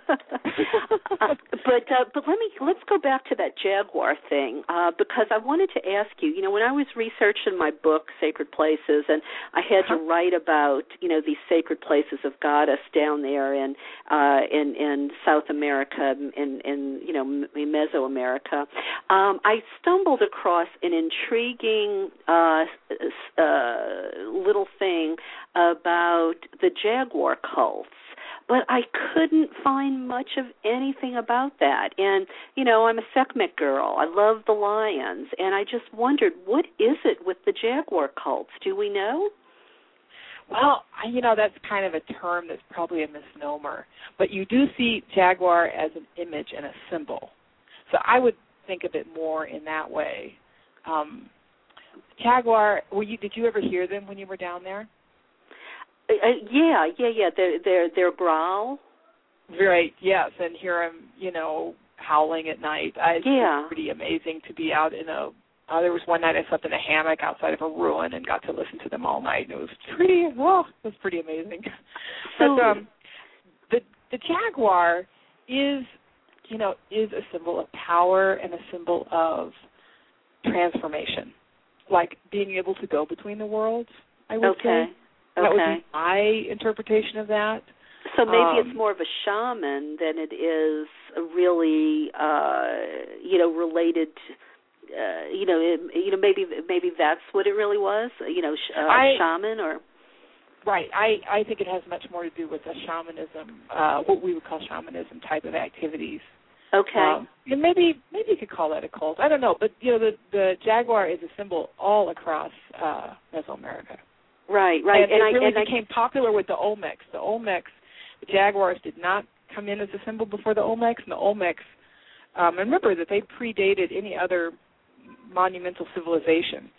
But let's go back to that jaguar thing because I wanted to ask you. When I was researching my book, Sacred Places, and I had to write about these sacred places of Goddess down there in South America in Mesoamerica, I stumbled across an intriguing little thing about the jaguar cults, but I couldn't find much of anything about that. And, I'm a Sekhmet girl. I love the lions, and I just wondered, what is it with the jaguar cults? Do we know? Well, that's kind of a term that's probably a misnomer, but you do see jaguar as an image and a symbol. So I would think of it more in that way. Jaguar, did you ever hear them when you were down there? Yeah. Their growl. Right. Yes, and hear them, howling at night. It's pretty amazing to be out in there was one night I slept in a hammock outside of a ruin and got to listen to them all night. And it was pretty amazing. So, but the jaguar is a symbol of power and a symbol of transformation, like being able to go between the worlds, I would say. That would be my interpretation of that. So maybe it's more of a shaman than it is really, related to, maybe that's what it really was, shaman or. Right. I think it has much more to do with a shamanism, what we would call shamanism type of activities. Okay. And maybe you could call that a cult. I don't know, but the jaguar is a symbol all across Mesoamerica. Right. And it became popular with the Olmecs. The jaguars did not come in as a symbol before the Olmecs, and the Olmecs, and remember that they predated any other monumental civilization.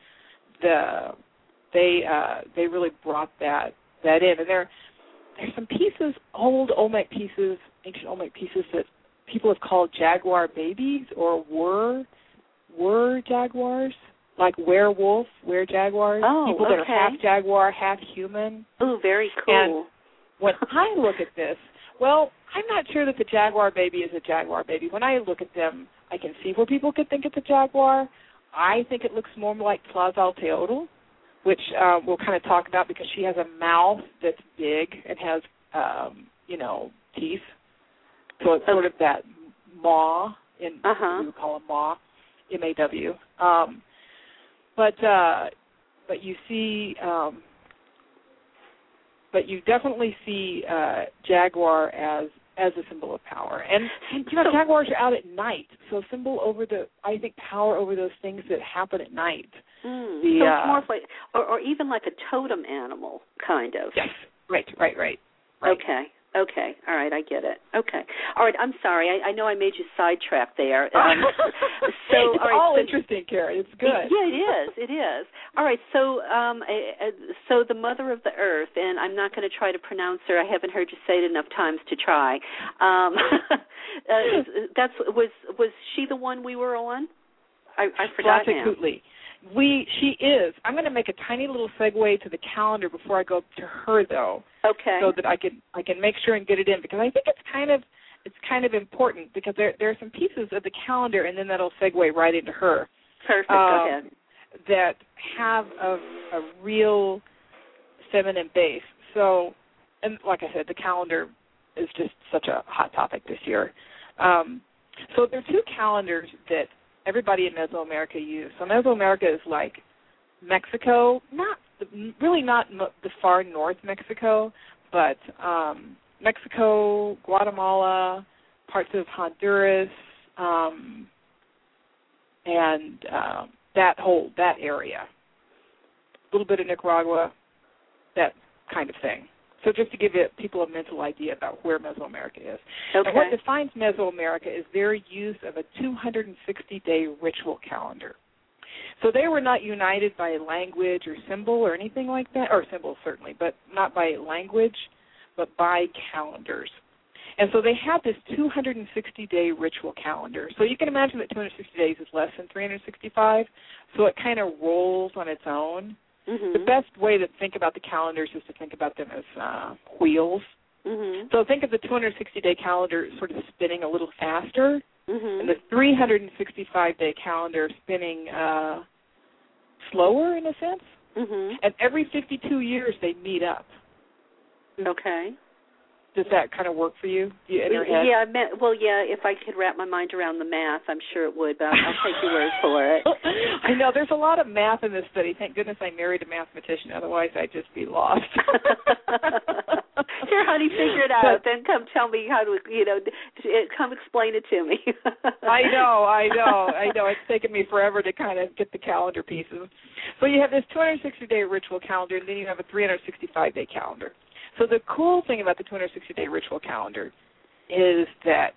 They really brought that in, and there's some pieces, old Olmec pieces, ancient Olmec pieces that people have called jaguar babies or were jaguars, like were-jaguars. Oh, people that are half jaguar, half human. Oh, very cool. And when I look at this, well, I'm not sure that the jaguar baby is a jaguar baby. When I look at them, I can see where people could think it's a jaguar. I think it looks more like Tlazalteotl, which we'll kind of talk about because she has a mouth that's big and has, teeth. So it's sort of that maw, we would call a maw, M-A-W. But you see, but you definitely see jaguar as a symbol of power. And jaguars are out at night, so symbol over power over those things that happen at night. So it's more like, or even like a totem animal, kind of. Yes, right. Okay, all right, I get it. Okay, all right, I'm sorry. I know I made you sidetrack there. It's all interesting, Karen. It's good. Yeah, it is. All right, so the Mother of the Earth, and I'm not going to try to pronounce her. I haven't heard you say it enough times to try. Was she the one we were on? I forgot now. She is. I'm going to make a tiny little segue to the calendar before I go to her, though. Okay. So that I can make sure and get it in, because I think it's kind of important, because there are some pieces of the calendar, and then that'll segue right into her. Perfect. Go ahead. That have a real feminine base. So, and like I said, the calendar is just such a hot topic this year. So there are two calendars that everybody in Mesoamerica use. So Mesoamerica is like Mexico, not the far north Mexico, but Mexico, Guatemala, parts of Honduras, and that area. A little bit of Nicaragua, that kind of thing. So just to give people a mental idea about where Mesoamerica is. Okay. And what defines Mesoamerica is their use of a 260-day ritual calendar. So they were not united by language or symbol or anything like that, or symbols certainly, but not by language, but by calendars. And so they have this 260-day ritual calendar. So you can imagine that 260 days is less than 365, so it kind of rolls on its own. Mm-hmm. The best way to think about the calendars is to think about them as wheels. Mm-hmm. So think of the 260-day calendar sort of spinning a little faster, mm-hmm. and the 365-day calendar spinning slower in a sense. Mm-hmm. And every 52 years they meet up. Okay. Does that kind of work for you in your head? Yeah, if I could wrap my mind around the math, I'm sure it would, but I'll take your word for it. I know, there's a lot of math in this study. Thank goodness I married a mathematician, otherwise I'd just be lost. Here, honey, figure it out. Then come tell me how to, come explain it to me. I know. It's taken me forever to kind of get the calendar pieces. So you have this 260-day ritual calendar, and then you have a 365-day calendar. So the cool thing about the 260-day ritual calendar is that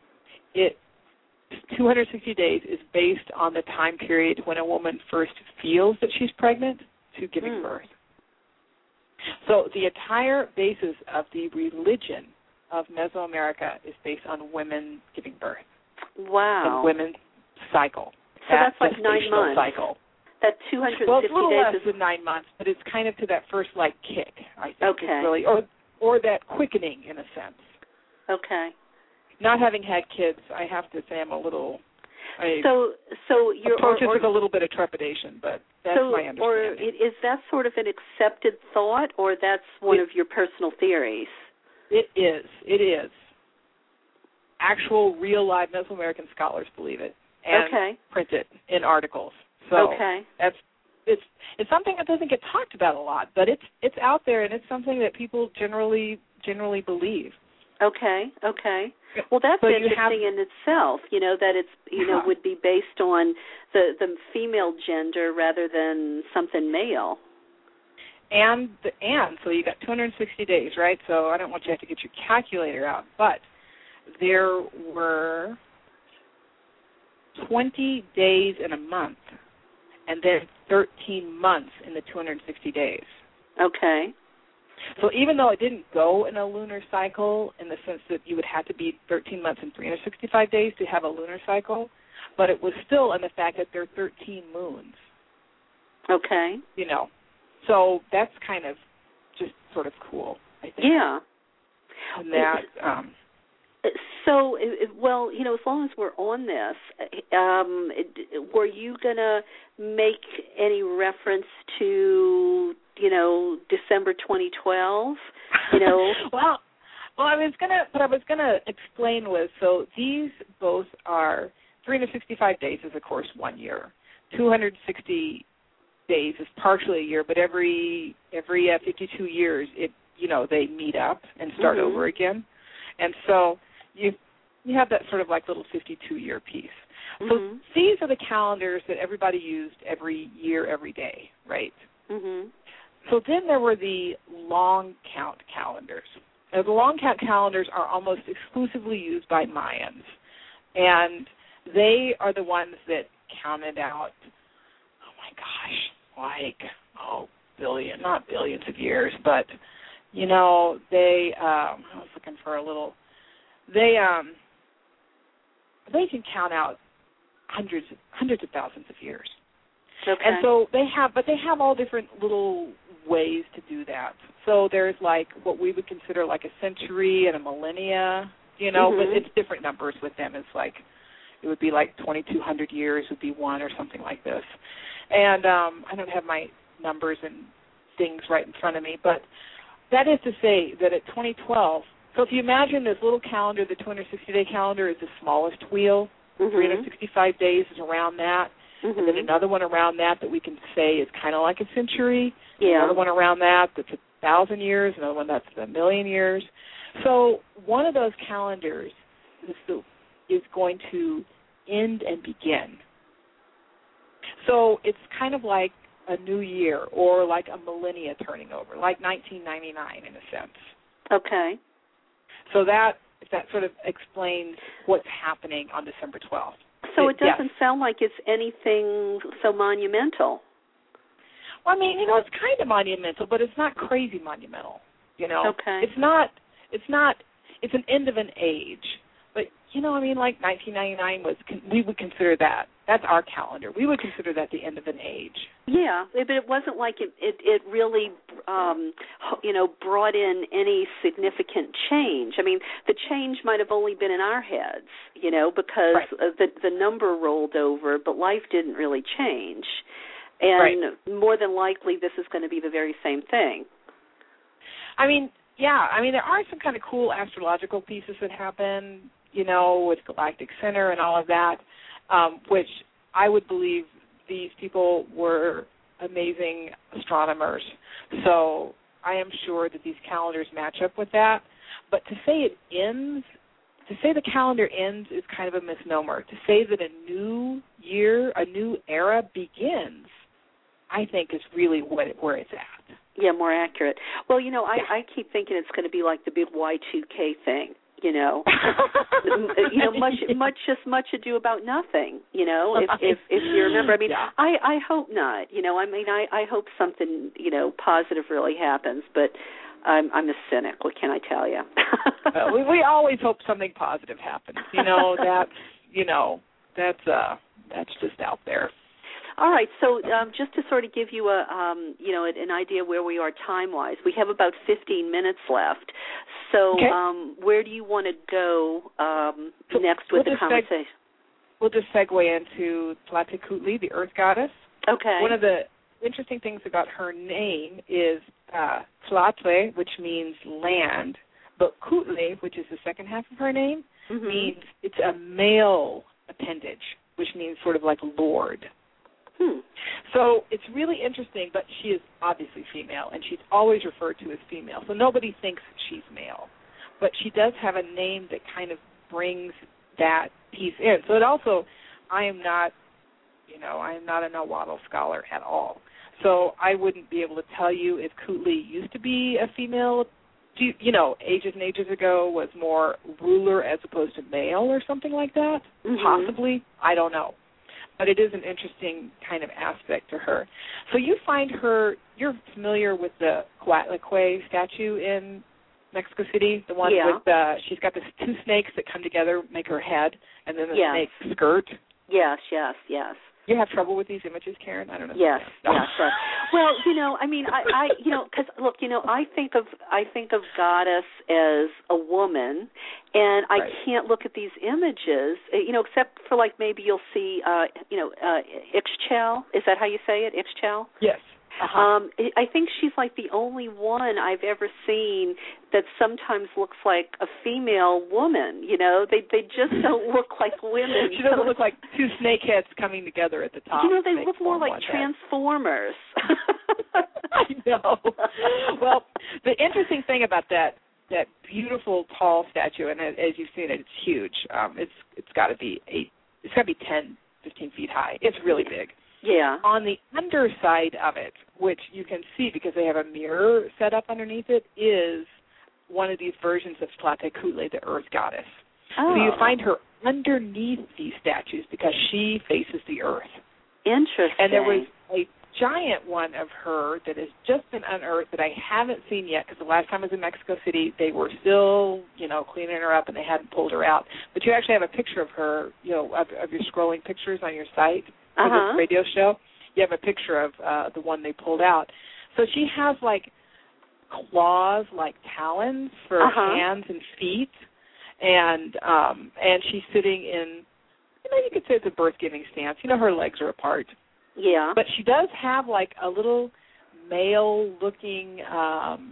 260 days is based on the time period when a woman first feels that she's pregnant to giving birth. So the entire basis of the religion of Mesoamerica is based on women giving birth. Wow. And women's cycle. So that's like 9 months. Cycle. That 250 well, it's a little days less than 9 months, but it's kind of to that first kick, I think. Okay. It's really, or that quickening in a sense. Okay. Not having had kids, I have to say I'm a little. So you're approach it with a little bit of trepidation, but that's my understanding. Or is that sort of an accepted thought, or that's one of your personal theories? It is. Actual, real, live Mesoamerican scholars believe it and print it in articles. So it's something that doesn't get talked about a lot, but it's out there, and it's something that people generally believe. Okay. Well, that's interesting in itself. That it's would be based on the female gender rather than something male. And so you got 260 days, right? So I don't want you to have to get your calculator out, but there were 20 days in a month, and then 13 months in the 260 days. Okay. So even though it didn't go in a lunar cycle in the sense that you would have to be 13 months and 365 days to have a lunar cycle, but it was still in the fact that there are 13 moons. Okay. You know. So that's kind of just sort of cool, I think. Yeah. And that, so, well, you know, as long as we're on this, were you going to make any reference to, you know, December 2012? You know, well, I was gonna explain was, so these both are 365 days is of course 1 year. 260 days is partially a year, but every 52 years they meet up and start over again, and so you have that sort of like little 52-year piece. So these are the calendars that everybody used every year, every day, right? So then there were the long count calendars. Now, the long count calendars are almost exclusively used by Mayans, and they are the ones that counted out, oh my gosh, not billions of years, but they I was looking for a little. They can count out hundreds of thousands of years. Okay. And so they have all different little ways to do that. So there's like what we would consider like a century and a millennia, but it's different numbers with them. It's like it would be like 2,200 years would be one or something like this. And I don't have my numbers and things right in front of me, but that is to say that at 2012, so if you imagine this little calendar, the 260-day calendar is the smallest wheel. 365 days is around that. And then another one around that we can say is kind of like a century. Yeah. Another one around that's 1,000 years. Another one that's 1,000,000 years. So one of those calendars is going to end and begin. So it's kind of like a new year or like a millennia turning over, like 1999 in a sense. Okay. So that sort of explains what's happening on December 12th. So it doesn't sound like it's anything so monumental. Well, I mean, it's kind of monumental, but it's not crazy monumental. Okay. It's an end of an age. But, like 1999 we would consider that. That's our calendar. We would consider that the end of an age. Yeah, but it wasn't like it really, brought in any significant change. I mean, the change might have only been in our heads, because the number rolled over, but life didn't really change. And more than likely, this is going to be the very same thing. I mean, yeah. I mean, there are some kind of cool astrological pieces that happen, with Galactic Center and all of that, which I would believe these people were amazing astronomers. So I am sure that these calendars match up with that. But to say the calendar ends is kind of a misnomer. To say that a new year, a new era begins, I think is really where it's at. Yeah, more accurate. Well, I keep thinking it's going to be like the big Y2K thing. Much ado about nothing. If you remember, I mean, I hope not. I hope something positive really happens, but I'm a cynic. What can I tell you? We always hope something positive happens. That's just out there. All right, so just to sort of give you an idea where we are time-wise, we have about 15 minutes left. So where do you want to go next with the conversation? We'll just segue into Tlahtecutli, the Earth Goddess. Okay. One of the interesting things about her name is Tlahtli, which means land, but Kutli, which is the second half of her name, means it's a male appendage, which means sort of like Lord. So it's really interesting, but she is obviously female, and she's always referred to as female. So nobody thinks she's male. But she does have a name that kind of brings that piece in. So it also, I am not a Nahuatl scholar at all. So I wouldn't be able to tell you if Kutli used to be a female ages and ages ago was more ruler as opposed to male or something like that? Mm-hmm. Possibly. I don't know. But it is an interesting kind of aspect to her. So you find her, you're familiar with the Coatlicue statue in Mexico City, the one with she's got the two snakes that come together, make her head, and then the snake skirt. Yes. You have trouble with these images, Karen? I don't know. Yes. Well, because look, I think of goddess as a woman, and I can't look at these images, except for like maybe you'll see, Ixchel. Is that how you say it, Ixchel? Yes. I think she's like the only one I've ever seen that sometimes looks like a female woman. They just don't look like women. She doesn't look like two snake heads coming together at the top. They look more like Transformers. I know. Well, the interesting thing about that beautiful tall statue, and as you've seen it, it's huge. It's got to be 10, 15 feet high. It's really big. Yeah. On the underside of it, which you can see because they have a mirror set up underneath it, is one of these versions of Tlatelolco, the earth goddess. Oh. So you find her underneath these statues because she faces the earth. Interesting. And there was a giant one of her that has just been unearthed that I haven't seen yet because the last time I was in Mexico City, they were still, cleaning her up and they hadn't pulled her out. But you actually have a picture of her, of your scrolling pictures on your site. For this radio show, you have a picture of the one they pulled out. So she has like claws, like talons for hands and feet, and she's sitting in, you could say it's a birth-giving stance. Her legs are apart. Yeah. But she does have like a little male-looking, kind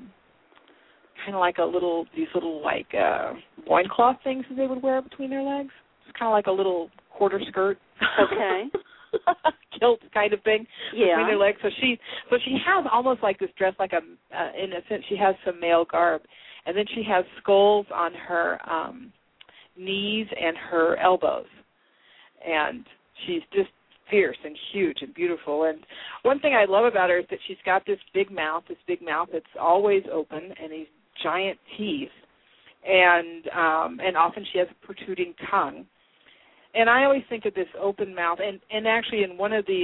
of like these little like loincloth things that they would wear between their legs. It's kind of like a little quarter skirt. Okay. Kilt kind of thing between their legs. So she has almost like this dress, like in a sense she has some male garb, and then she has skulls on her knees and her elbows, and she's just fierce and huge and beautiful. And one thing I love about her is that she's got this big mouth that's always open, and these giant teeth, and often she has a protruding tongue. And I always think of this open mouth, and actually in one of the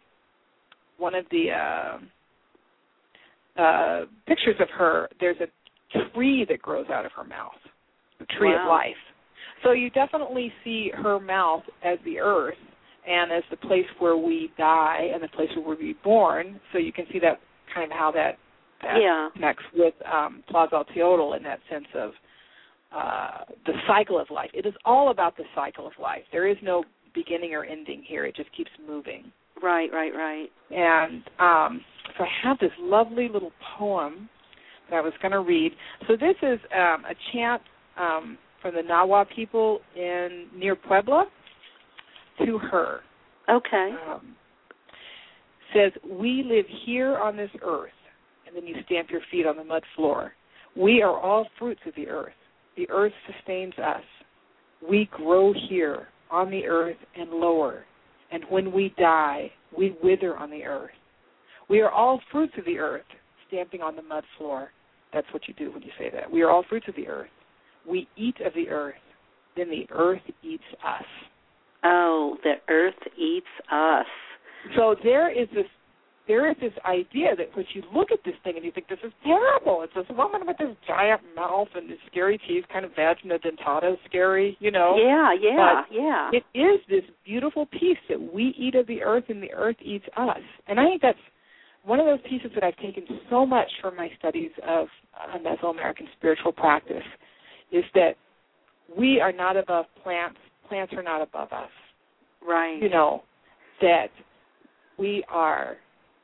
pictures of her, there's a tree that grows out of her mouth, the tree of life. So you definitely see her mouth as the earth and as the place where we die and the place where we're reborn. So you can see that kind of how that connects with Tlatelolco in that sense of the cycle of life. It is all about the cycle of life. There is no beginning or ending here. It just keeps moving. Right. And so I have this lovely little poem that I was going to read. So this is a chant from the Nahua people near Puebla to her. Okay. Says, we live here on this earth, and then you stamp your feet on the mud floor. We are all fruits of the earth. The earth sustains us. We grow here on the earth and lower, and when we die, we wither on the earth. We are all fruits of the earth, stamping on the mud floor. That's what you do when you say that. We are all fruits of the earth. We eat of the earth, then the earth eats us. Oh, the earth eats us. So there is this idea that when you look at this thing and you think, this is terrible. It's this woman with this giant mouth and this scary teeth, kind of vagina dentata scary, Yeah. But it is this beautiful piece that we eat of the earth and the earth eats us. And I think that's one of those pieces that I've taken so much from my studies of Mesoamerican spiritual practice, is that we are not above plants. Plants are not above us. Right. That we are...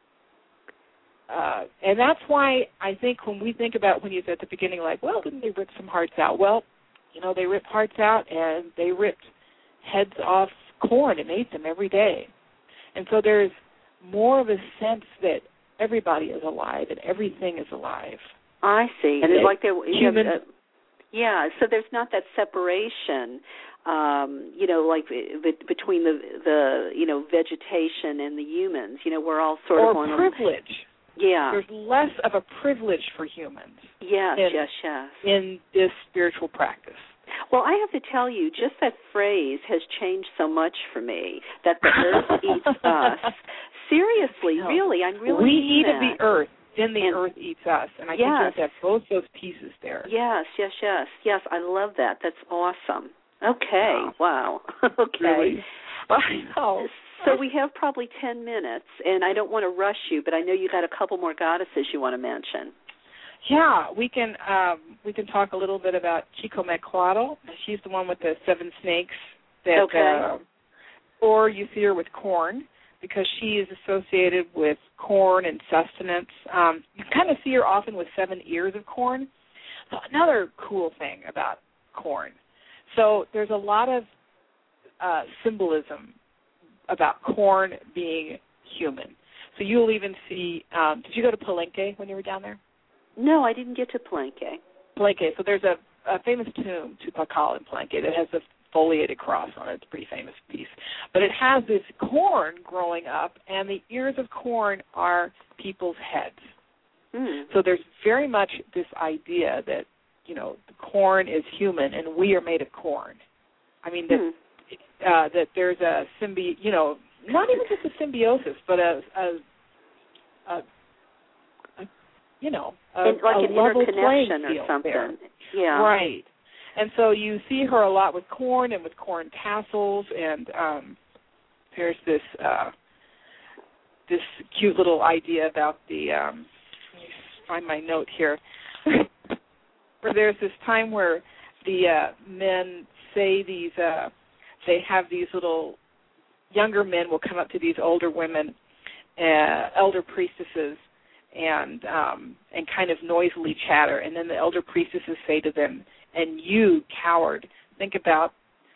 and that's why I think when we think about, when you said at the beginning, like, well, didn't they rip some hearts out? Well, they ripped hearts out, and they ripped heads off corn and ate them every day. And so there's more of a sense that everybody is alive and everything is alive. I see. And it's like human... so there's not that separation, like between the vegetation and the humans. We're all sort of on privilege. Yeah. There's less of a privilege for humans. Yes. In this spiritual practice. Well, I have to tell you, just that phrase has changed so much for me, that the earth eats us. Seriously, really, I'm really We eat that. of the earth, then the earth eats us. And I think you have to have both those pieces there. Yes, I love that. That's awesome. Okay, wow. Okay. Really? I know. So we have probably 10 minutes, and I don't want to rush you, but I know you got a couple more goddesses you want to mention. Yeah, we can talk a little bit about Chicomequatl. She's the one with the 7 snakes. Or you see her with corn, because she is associated with corn and sustenance. You kind of see her often with 7 ears of corn. So another cool thing about corn. So there's a lot of symbolism about corn being human. So you'll even see, did you go to Palenque when you were down there? No, I didn't get to Palenque. So there's a famous tomb, Tupacal in Palenque, that has a foliated cross on it. It's a pretty famous piece. But it has this corn growing up, and the ears of corn are people's heads. So there's very much this idea that, the corn is human, and we are made of corn. I mean, that there's a not even just a symbiosis, but a like an interconnection or something. There. Yeah. Right. And so you see her a lot with corn and with corn tassels, and there's this cute little idea about the let me find my note here, where there's this time where the men say these they have these little younger men will come up to these older women, elder priestesses, and kind of noisily chatter, and then the elder priestesses say to them, "And you, coward, think about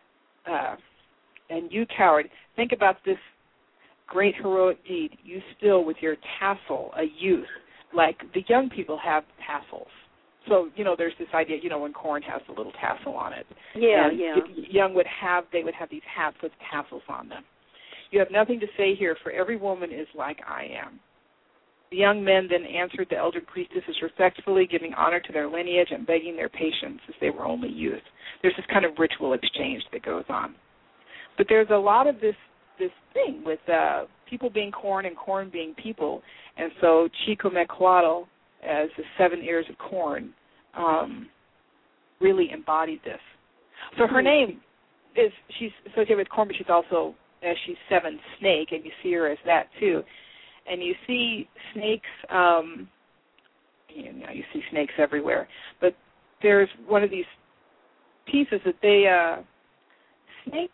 this great heroic deed. You still, with your tassel, a youth, like the young people have tassels." So, there's this idea, when corn has a little tassel on it. Yeah. Young would have these hats with tassels on them. "You have nothing to say here, for every woman is like I am." The young men then answered the elder priestesses respectfully, giving honor to their lineage and begging their patience, as they were only youth. There's this kind of ritual exchange that goes on. But there's a lot of this thing with people being corn and corn being people, and so Chicomequatl, as the 7 ears of corn, really embodied this. So her name she's associated with corn, but she's also, she's 7 snake, and you see her as that too. And you see snakes, you see snakes everywhere. But there's one of these pieces that snakes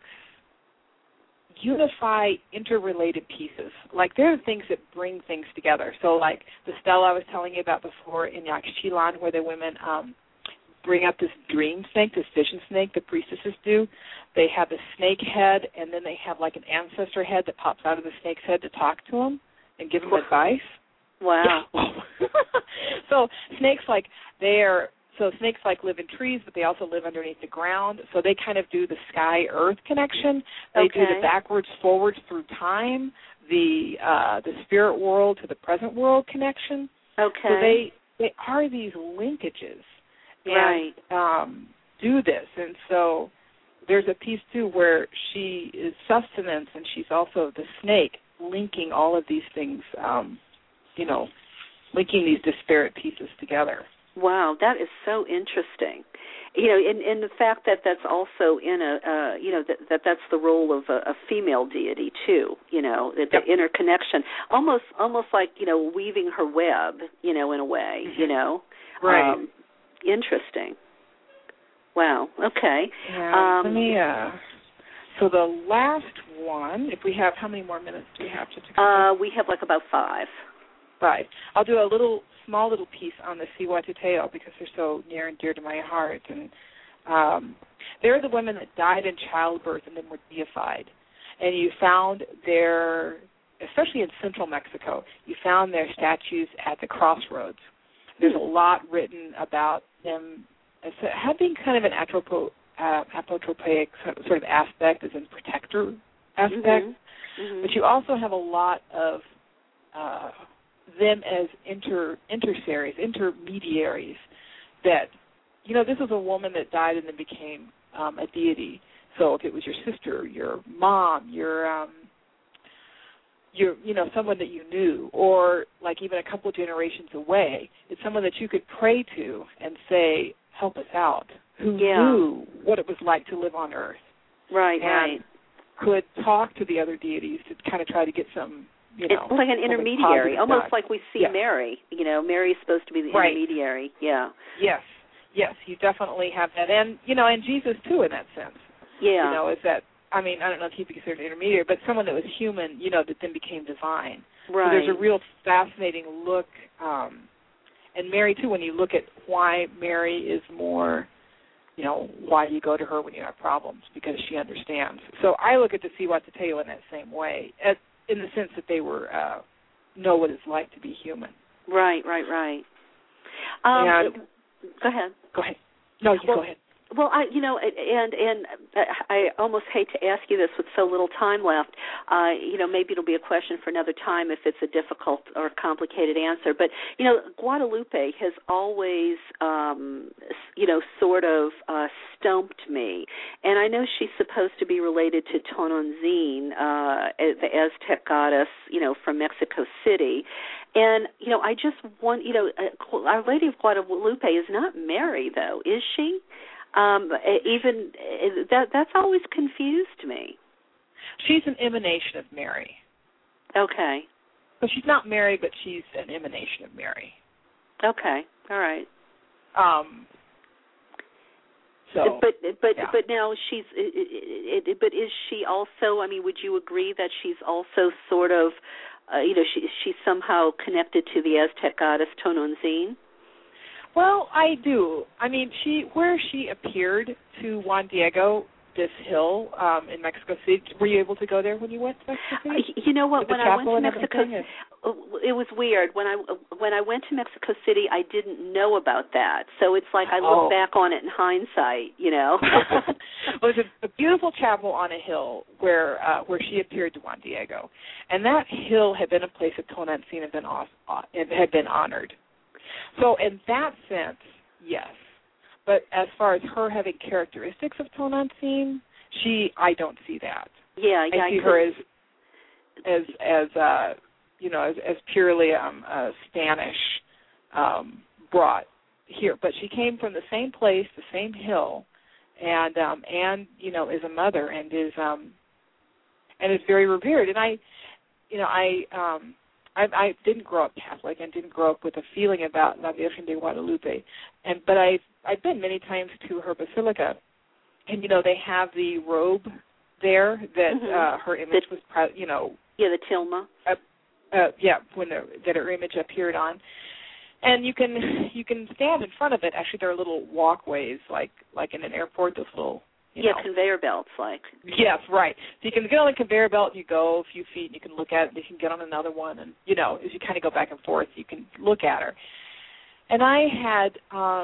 unify interrelated pieces. Like, there are things that bring things together. So, like the stela I was telling you about before in Yaxchilan, where the women bring up this dream snake, this vision snake, the priestesses do. They have a snake head, and then they have like an ancestor head that pops out of the snake's head to talk to them and give them advice. Wow. So snakes live in trees, but they also live underneath the ground. So they kind of do the sky-earth connection. They do the backwards, forwards through time, the spirit world to the present world connection. Okay. So they are these linkages. Right. And do this. And so there's a piece, too, where she is sustenance, and she's also the snake, linking all of these things, linking these disparate pieces together. Wow, that is so interesting. And the fact that that's also in that's the role of a female deity too. The interconnection, almost like weaving her web. In a way. Right. Interesting. Wow. Okay. Yeah, let me. So the last one, if we have, how many more minutes do we have to? We have like about 5. 5. I'll do a small little piece on the Cihuateteo because they're so near and dear to my heart. And they're the women that died in childbirth and then were deified. And you found especially in central Mexico, you found their statues at the crossroads. There's a lot written about them as having kind of an apotropaic sort of aspect, as in protector aspect. Mm-hmm. But you also have a lot of them as intermediaries. That, you know, this was a woman that died and then became a deity. So if it was your sister, your mom, your you know, someone that you knew, or like even a couple of generations away, it's someone that you could pray to and say, help us out, who knew what it was like to live on Earth. Right, and right. Could talk to the other deities to kind of try to get some, you know. It's like an intermediary, almost like we see yes. Mary. You know, Mary's supposed to be the intermediary. Yeah. Yes, you definitely have that. And, you know, and Jesus, too, in that sense. Yeah. You know, is that, I mean, I don't know if he'd be considered an intermediary, but someone that was human, you know, that then became divine. Right. So there's a real fascinating look. And Mary, too, when you look at why Mary is more, you know, why do you go to her when you have problems? Because she understands. So I look at the Cihuateteo in that same way, in the sense that they were know what it's like to be human. Right. And, go ahead. Go ahead. No, you go ahead. Well, and I almost hate to ask you this with so little time left. You know, maybe it'll be a question for another time if it's a difficult or complicated answer. But, you know, Guadalupe has always, you know, sort of stumped me. And I know she's supposed to be related to Tonantzin, the Aztec goddess, you know, from Mexico City. And, you know, I just want, you know, Our Lady of Guadalupe is not Mary, though, is she? Even that's always confused me. She's an emanation of Mary. Okay. So she's not Mary, but she's an emanation of Mary. Okay. All right. So, but now she's. But is she also? I mean, would you agree that she's also sort of, you know, she's somehow connected to the Aztec goddess Tonantzin? Well, I do. I mean, where she appeared to Juan Diego, this hill in Mexico City. Were you able to go there when you went to Mexico City? You know what? When I went to Mexico, it was weird. When I went to Mexico City, I didn't know about that. So it's like I look back on it in hindsight. You know. Well, there's a beautiful chapel on a hill where she appeared to Juan Diego, and that hill had been a place that Tonantzin had been honored. So in that sense, yes. But as far as her having characteristics of Tonantzin, I don't see that. Yeah, I see her as you know, as purely Spanish brought here. But she came from the same place, the same hill, and you know, is a mother and is very revered. And I didn't grow up Catholic and didn't grow up with a feeling about La Virgen de Guadalupe, but I've been many times to her basilica, and you know they have the robe there that her image was, you know. Yeah, the tilma. That her image appeared on, and you can stand in front of it. Actually, there are little walkways like in an airport. Those little. You know. Conveyor belts, like. Yes, right. So you can get on the conveyor belt and you go a few feet and you can look at it and you can get on another one and, you know, as you kind of go back and forth, you can look at her. And I had,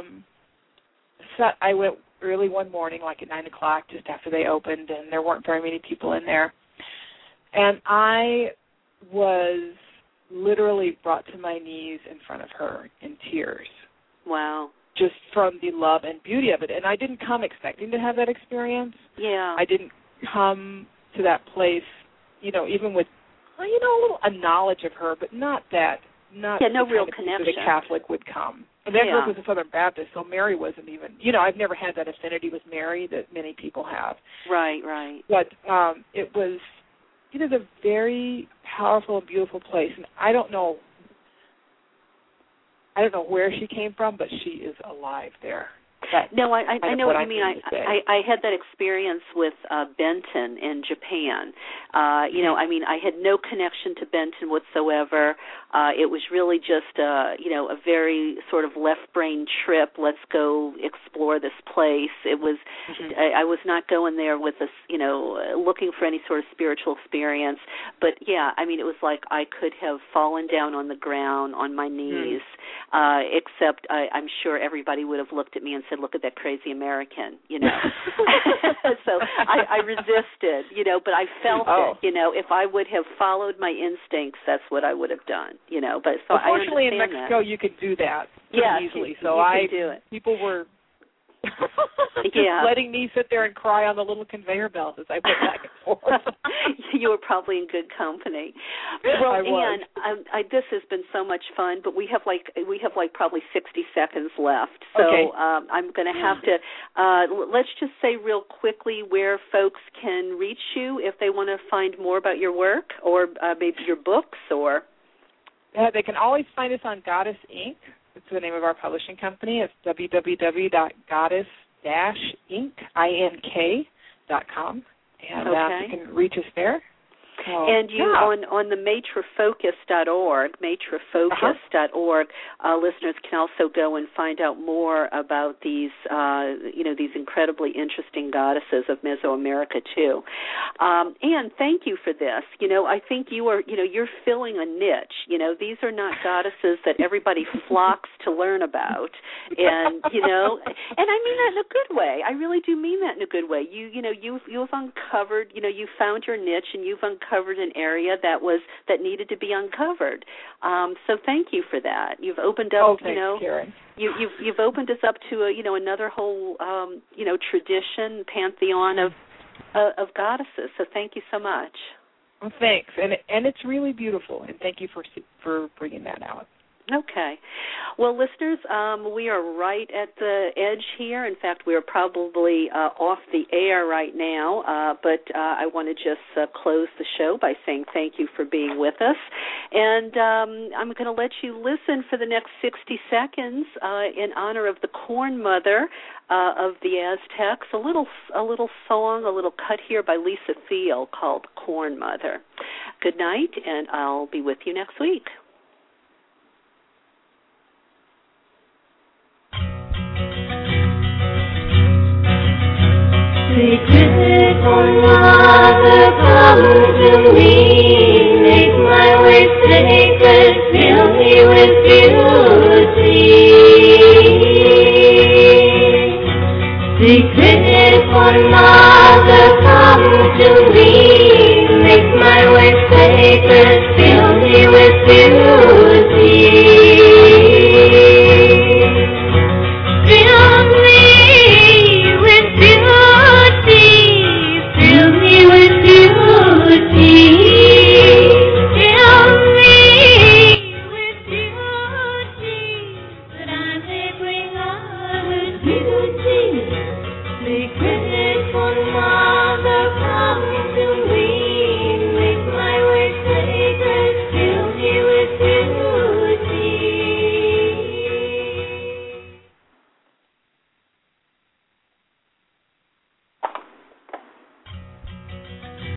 I went early one morning, like at 9 o'clock, just after they opened, and there weren't very many people in there. And I was literally brought to my knees in front of her in tears. Wow. Just from the love and beauty of it. And I didn't come expecting to have that experience. Yeah. I didn't come to that place, you know, even with, you know, a knowledge of her, but not no real connection. That a Catholic would come. And that group was a Southern Baptist, so Mary wasn't even, you know, I've never had that affinity with Mary that many people have. Right. But it was a very powerful and beautiful place. And I don't know where she came from, but she is alive there. No, I know what you mean. I had that experience with Benton in Japan. You know, I mean, I had no connection to Benton whatsoever. It was really just, you know, a very sort of left-brain trip. Let's go explore this place. It was, I was not going there with this, you know, looking for any sort of spiritual experience. But yeah, I mean, it was like I could have fallen down on the ground on my knees, except I'm sure everybody would have looked at me and said, "Look at that crazy American," you know. So I resisted, you know, but I felt it, you know. If I would have followed my instincts, that's what I would have done. But so unfortunately, I understand in Mexico, that. you could do that easily. People were letting me sit there and cry on the little conveyor belt as I went back and forth. You were probably in good company. Well, Anne, this has been so much fun, but we have probably 60 seconds left. So okay. I'm going to have to let's just say real quickly where folks can reach you if they want to find more about your work or maybe your books or. They can always find us on Goddess Inc. It's the name of our publishing company. It's www.goddess-ink.com, and you can reach us there. And you on the matrafocus.org, listeners can also go and find out more about these, these incredibly interesting goddesses of Mesoamerica too. And thank you for this. I think you're filling a niche. These are not goddesses that everybody flocks to learn about, and and I mean that in a good way. I really do mean that in a good way. You've uncovered, you found your niche, and you've uncovered an area that needed to be uncovered. So thank you for that. You've opened up, Karen. You've opened us up to another whole tradition, pantheon of goddesses. So thank you so much. Well, thanks, and it's really beautiful, and thank you for bringing that out. Okay. Well, listeners, we are right at the edge here. In fact, we are probably off the air right now, but I want to just close the show by saying thank you for being with us. And I'm going to let you listen for the next 60 seconds in honor of the Corn Mother of the Aztecs, a little song, a little cut here by Lisa Thiel called Corn Mother. Good night, and I'll be with you next week. Sacred Corn Mother, come to me, make my way sacred, fill me with beauty. Sacred Corn Mother, come to me, make my way sacred, fill me with beauty. Fill me with beauty, fill me with beauty, fill me with beauty, that I may bring others beauty. Sacred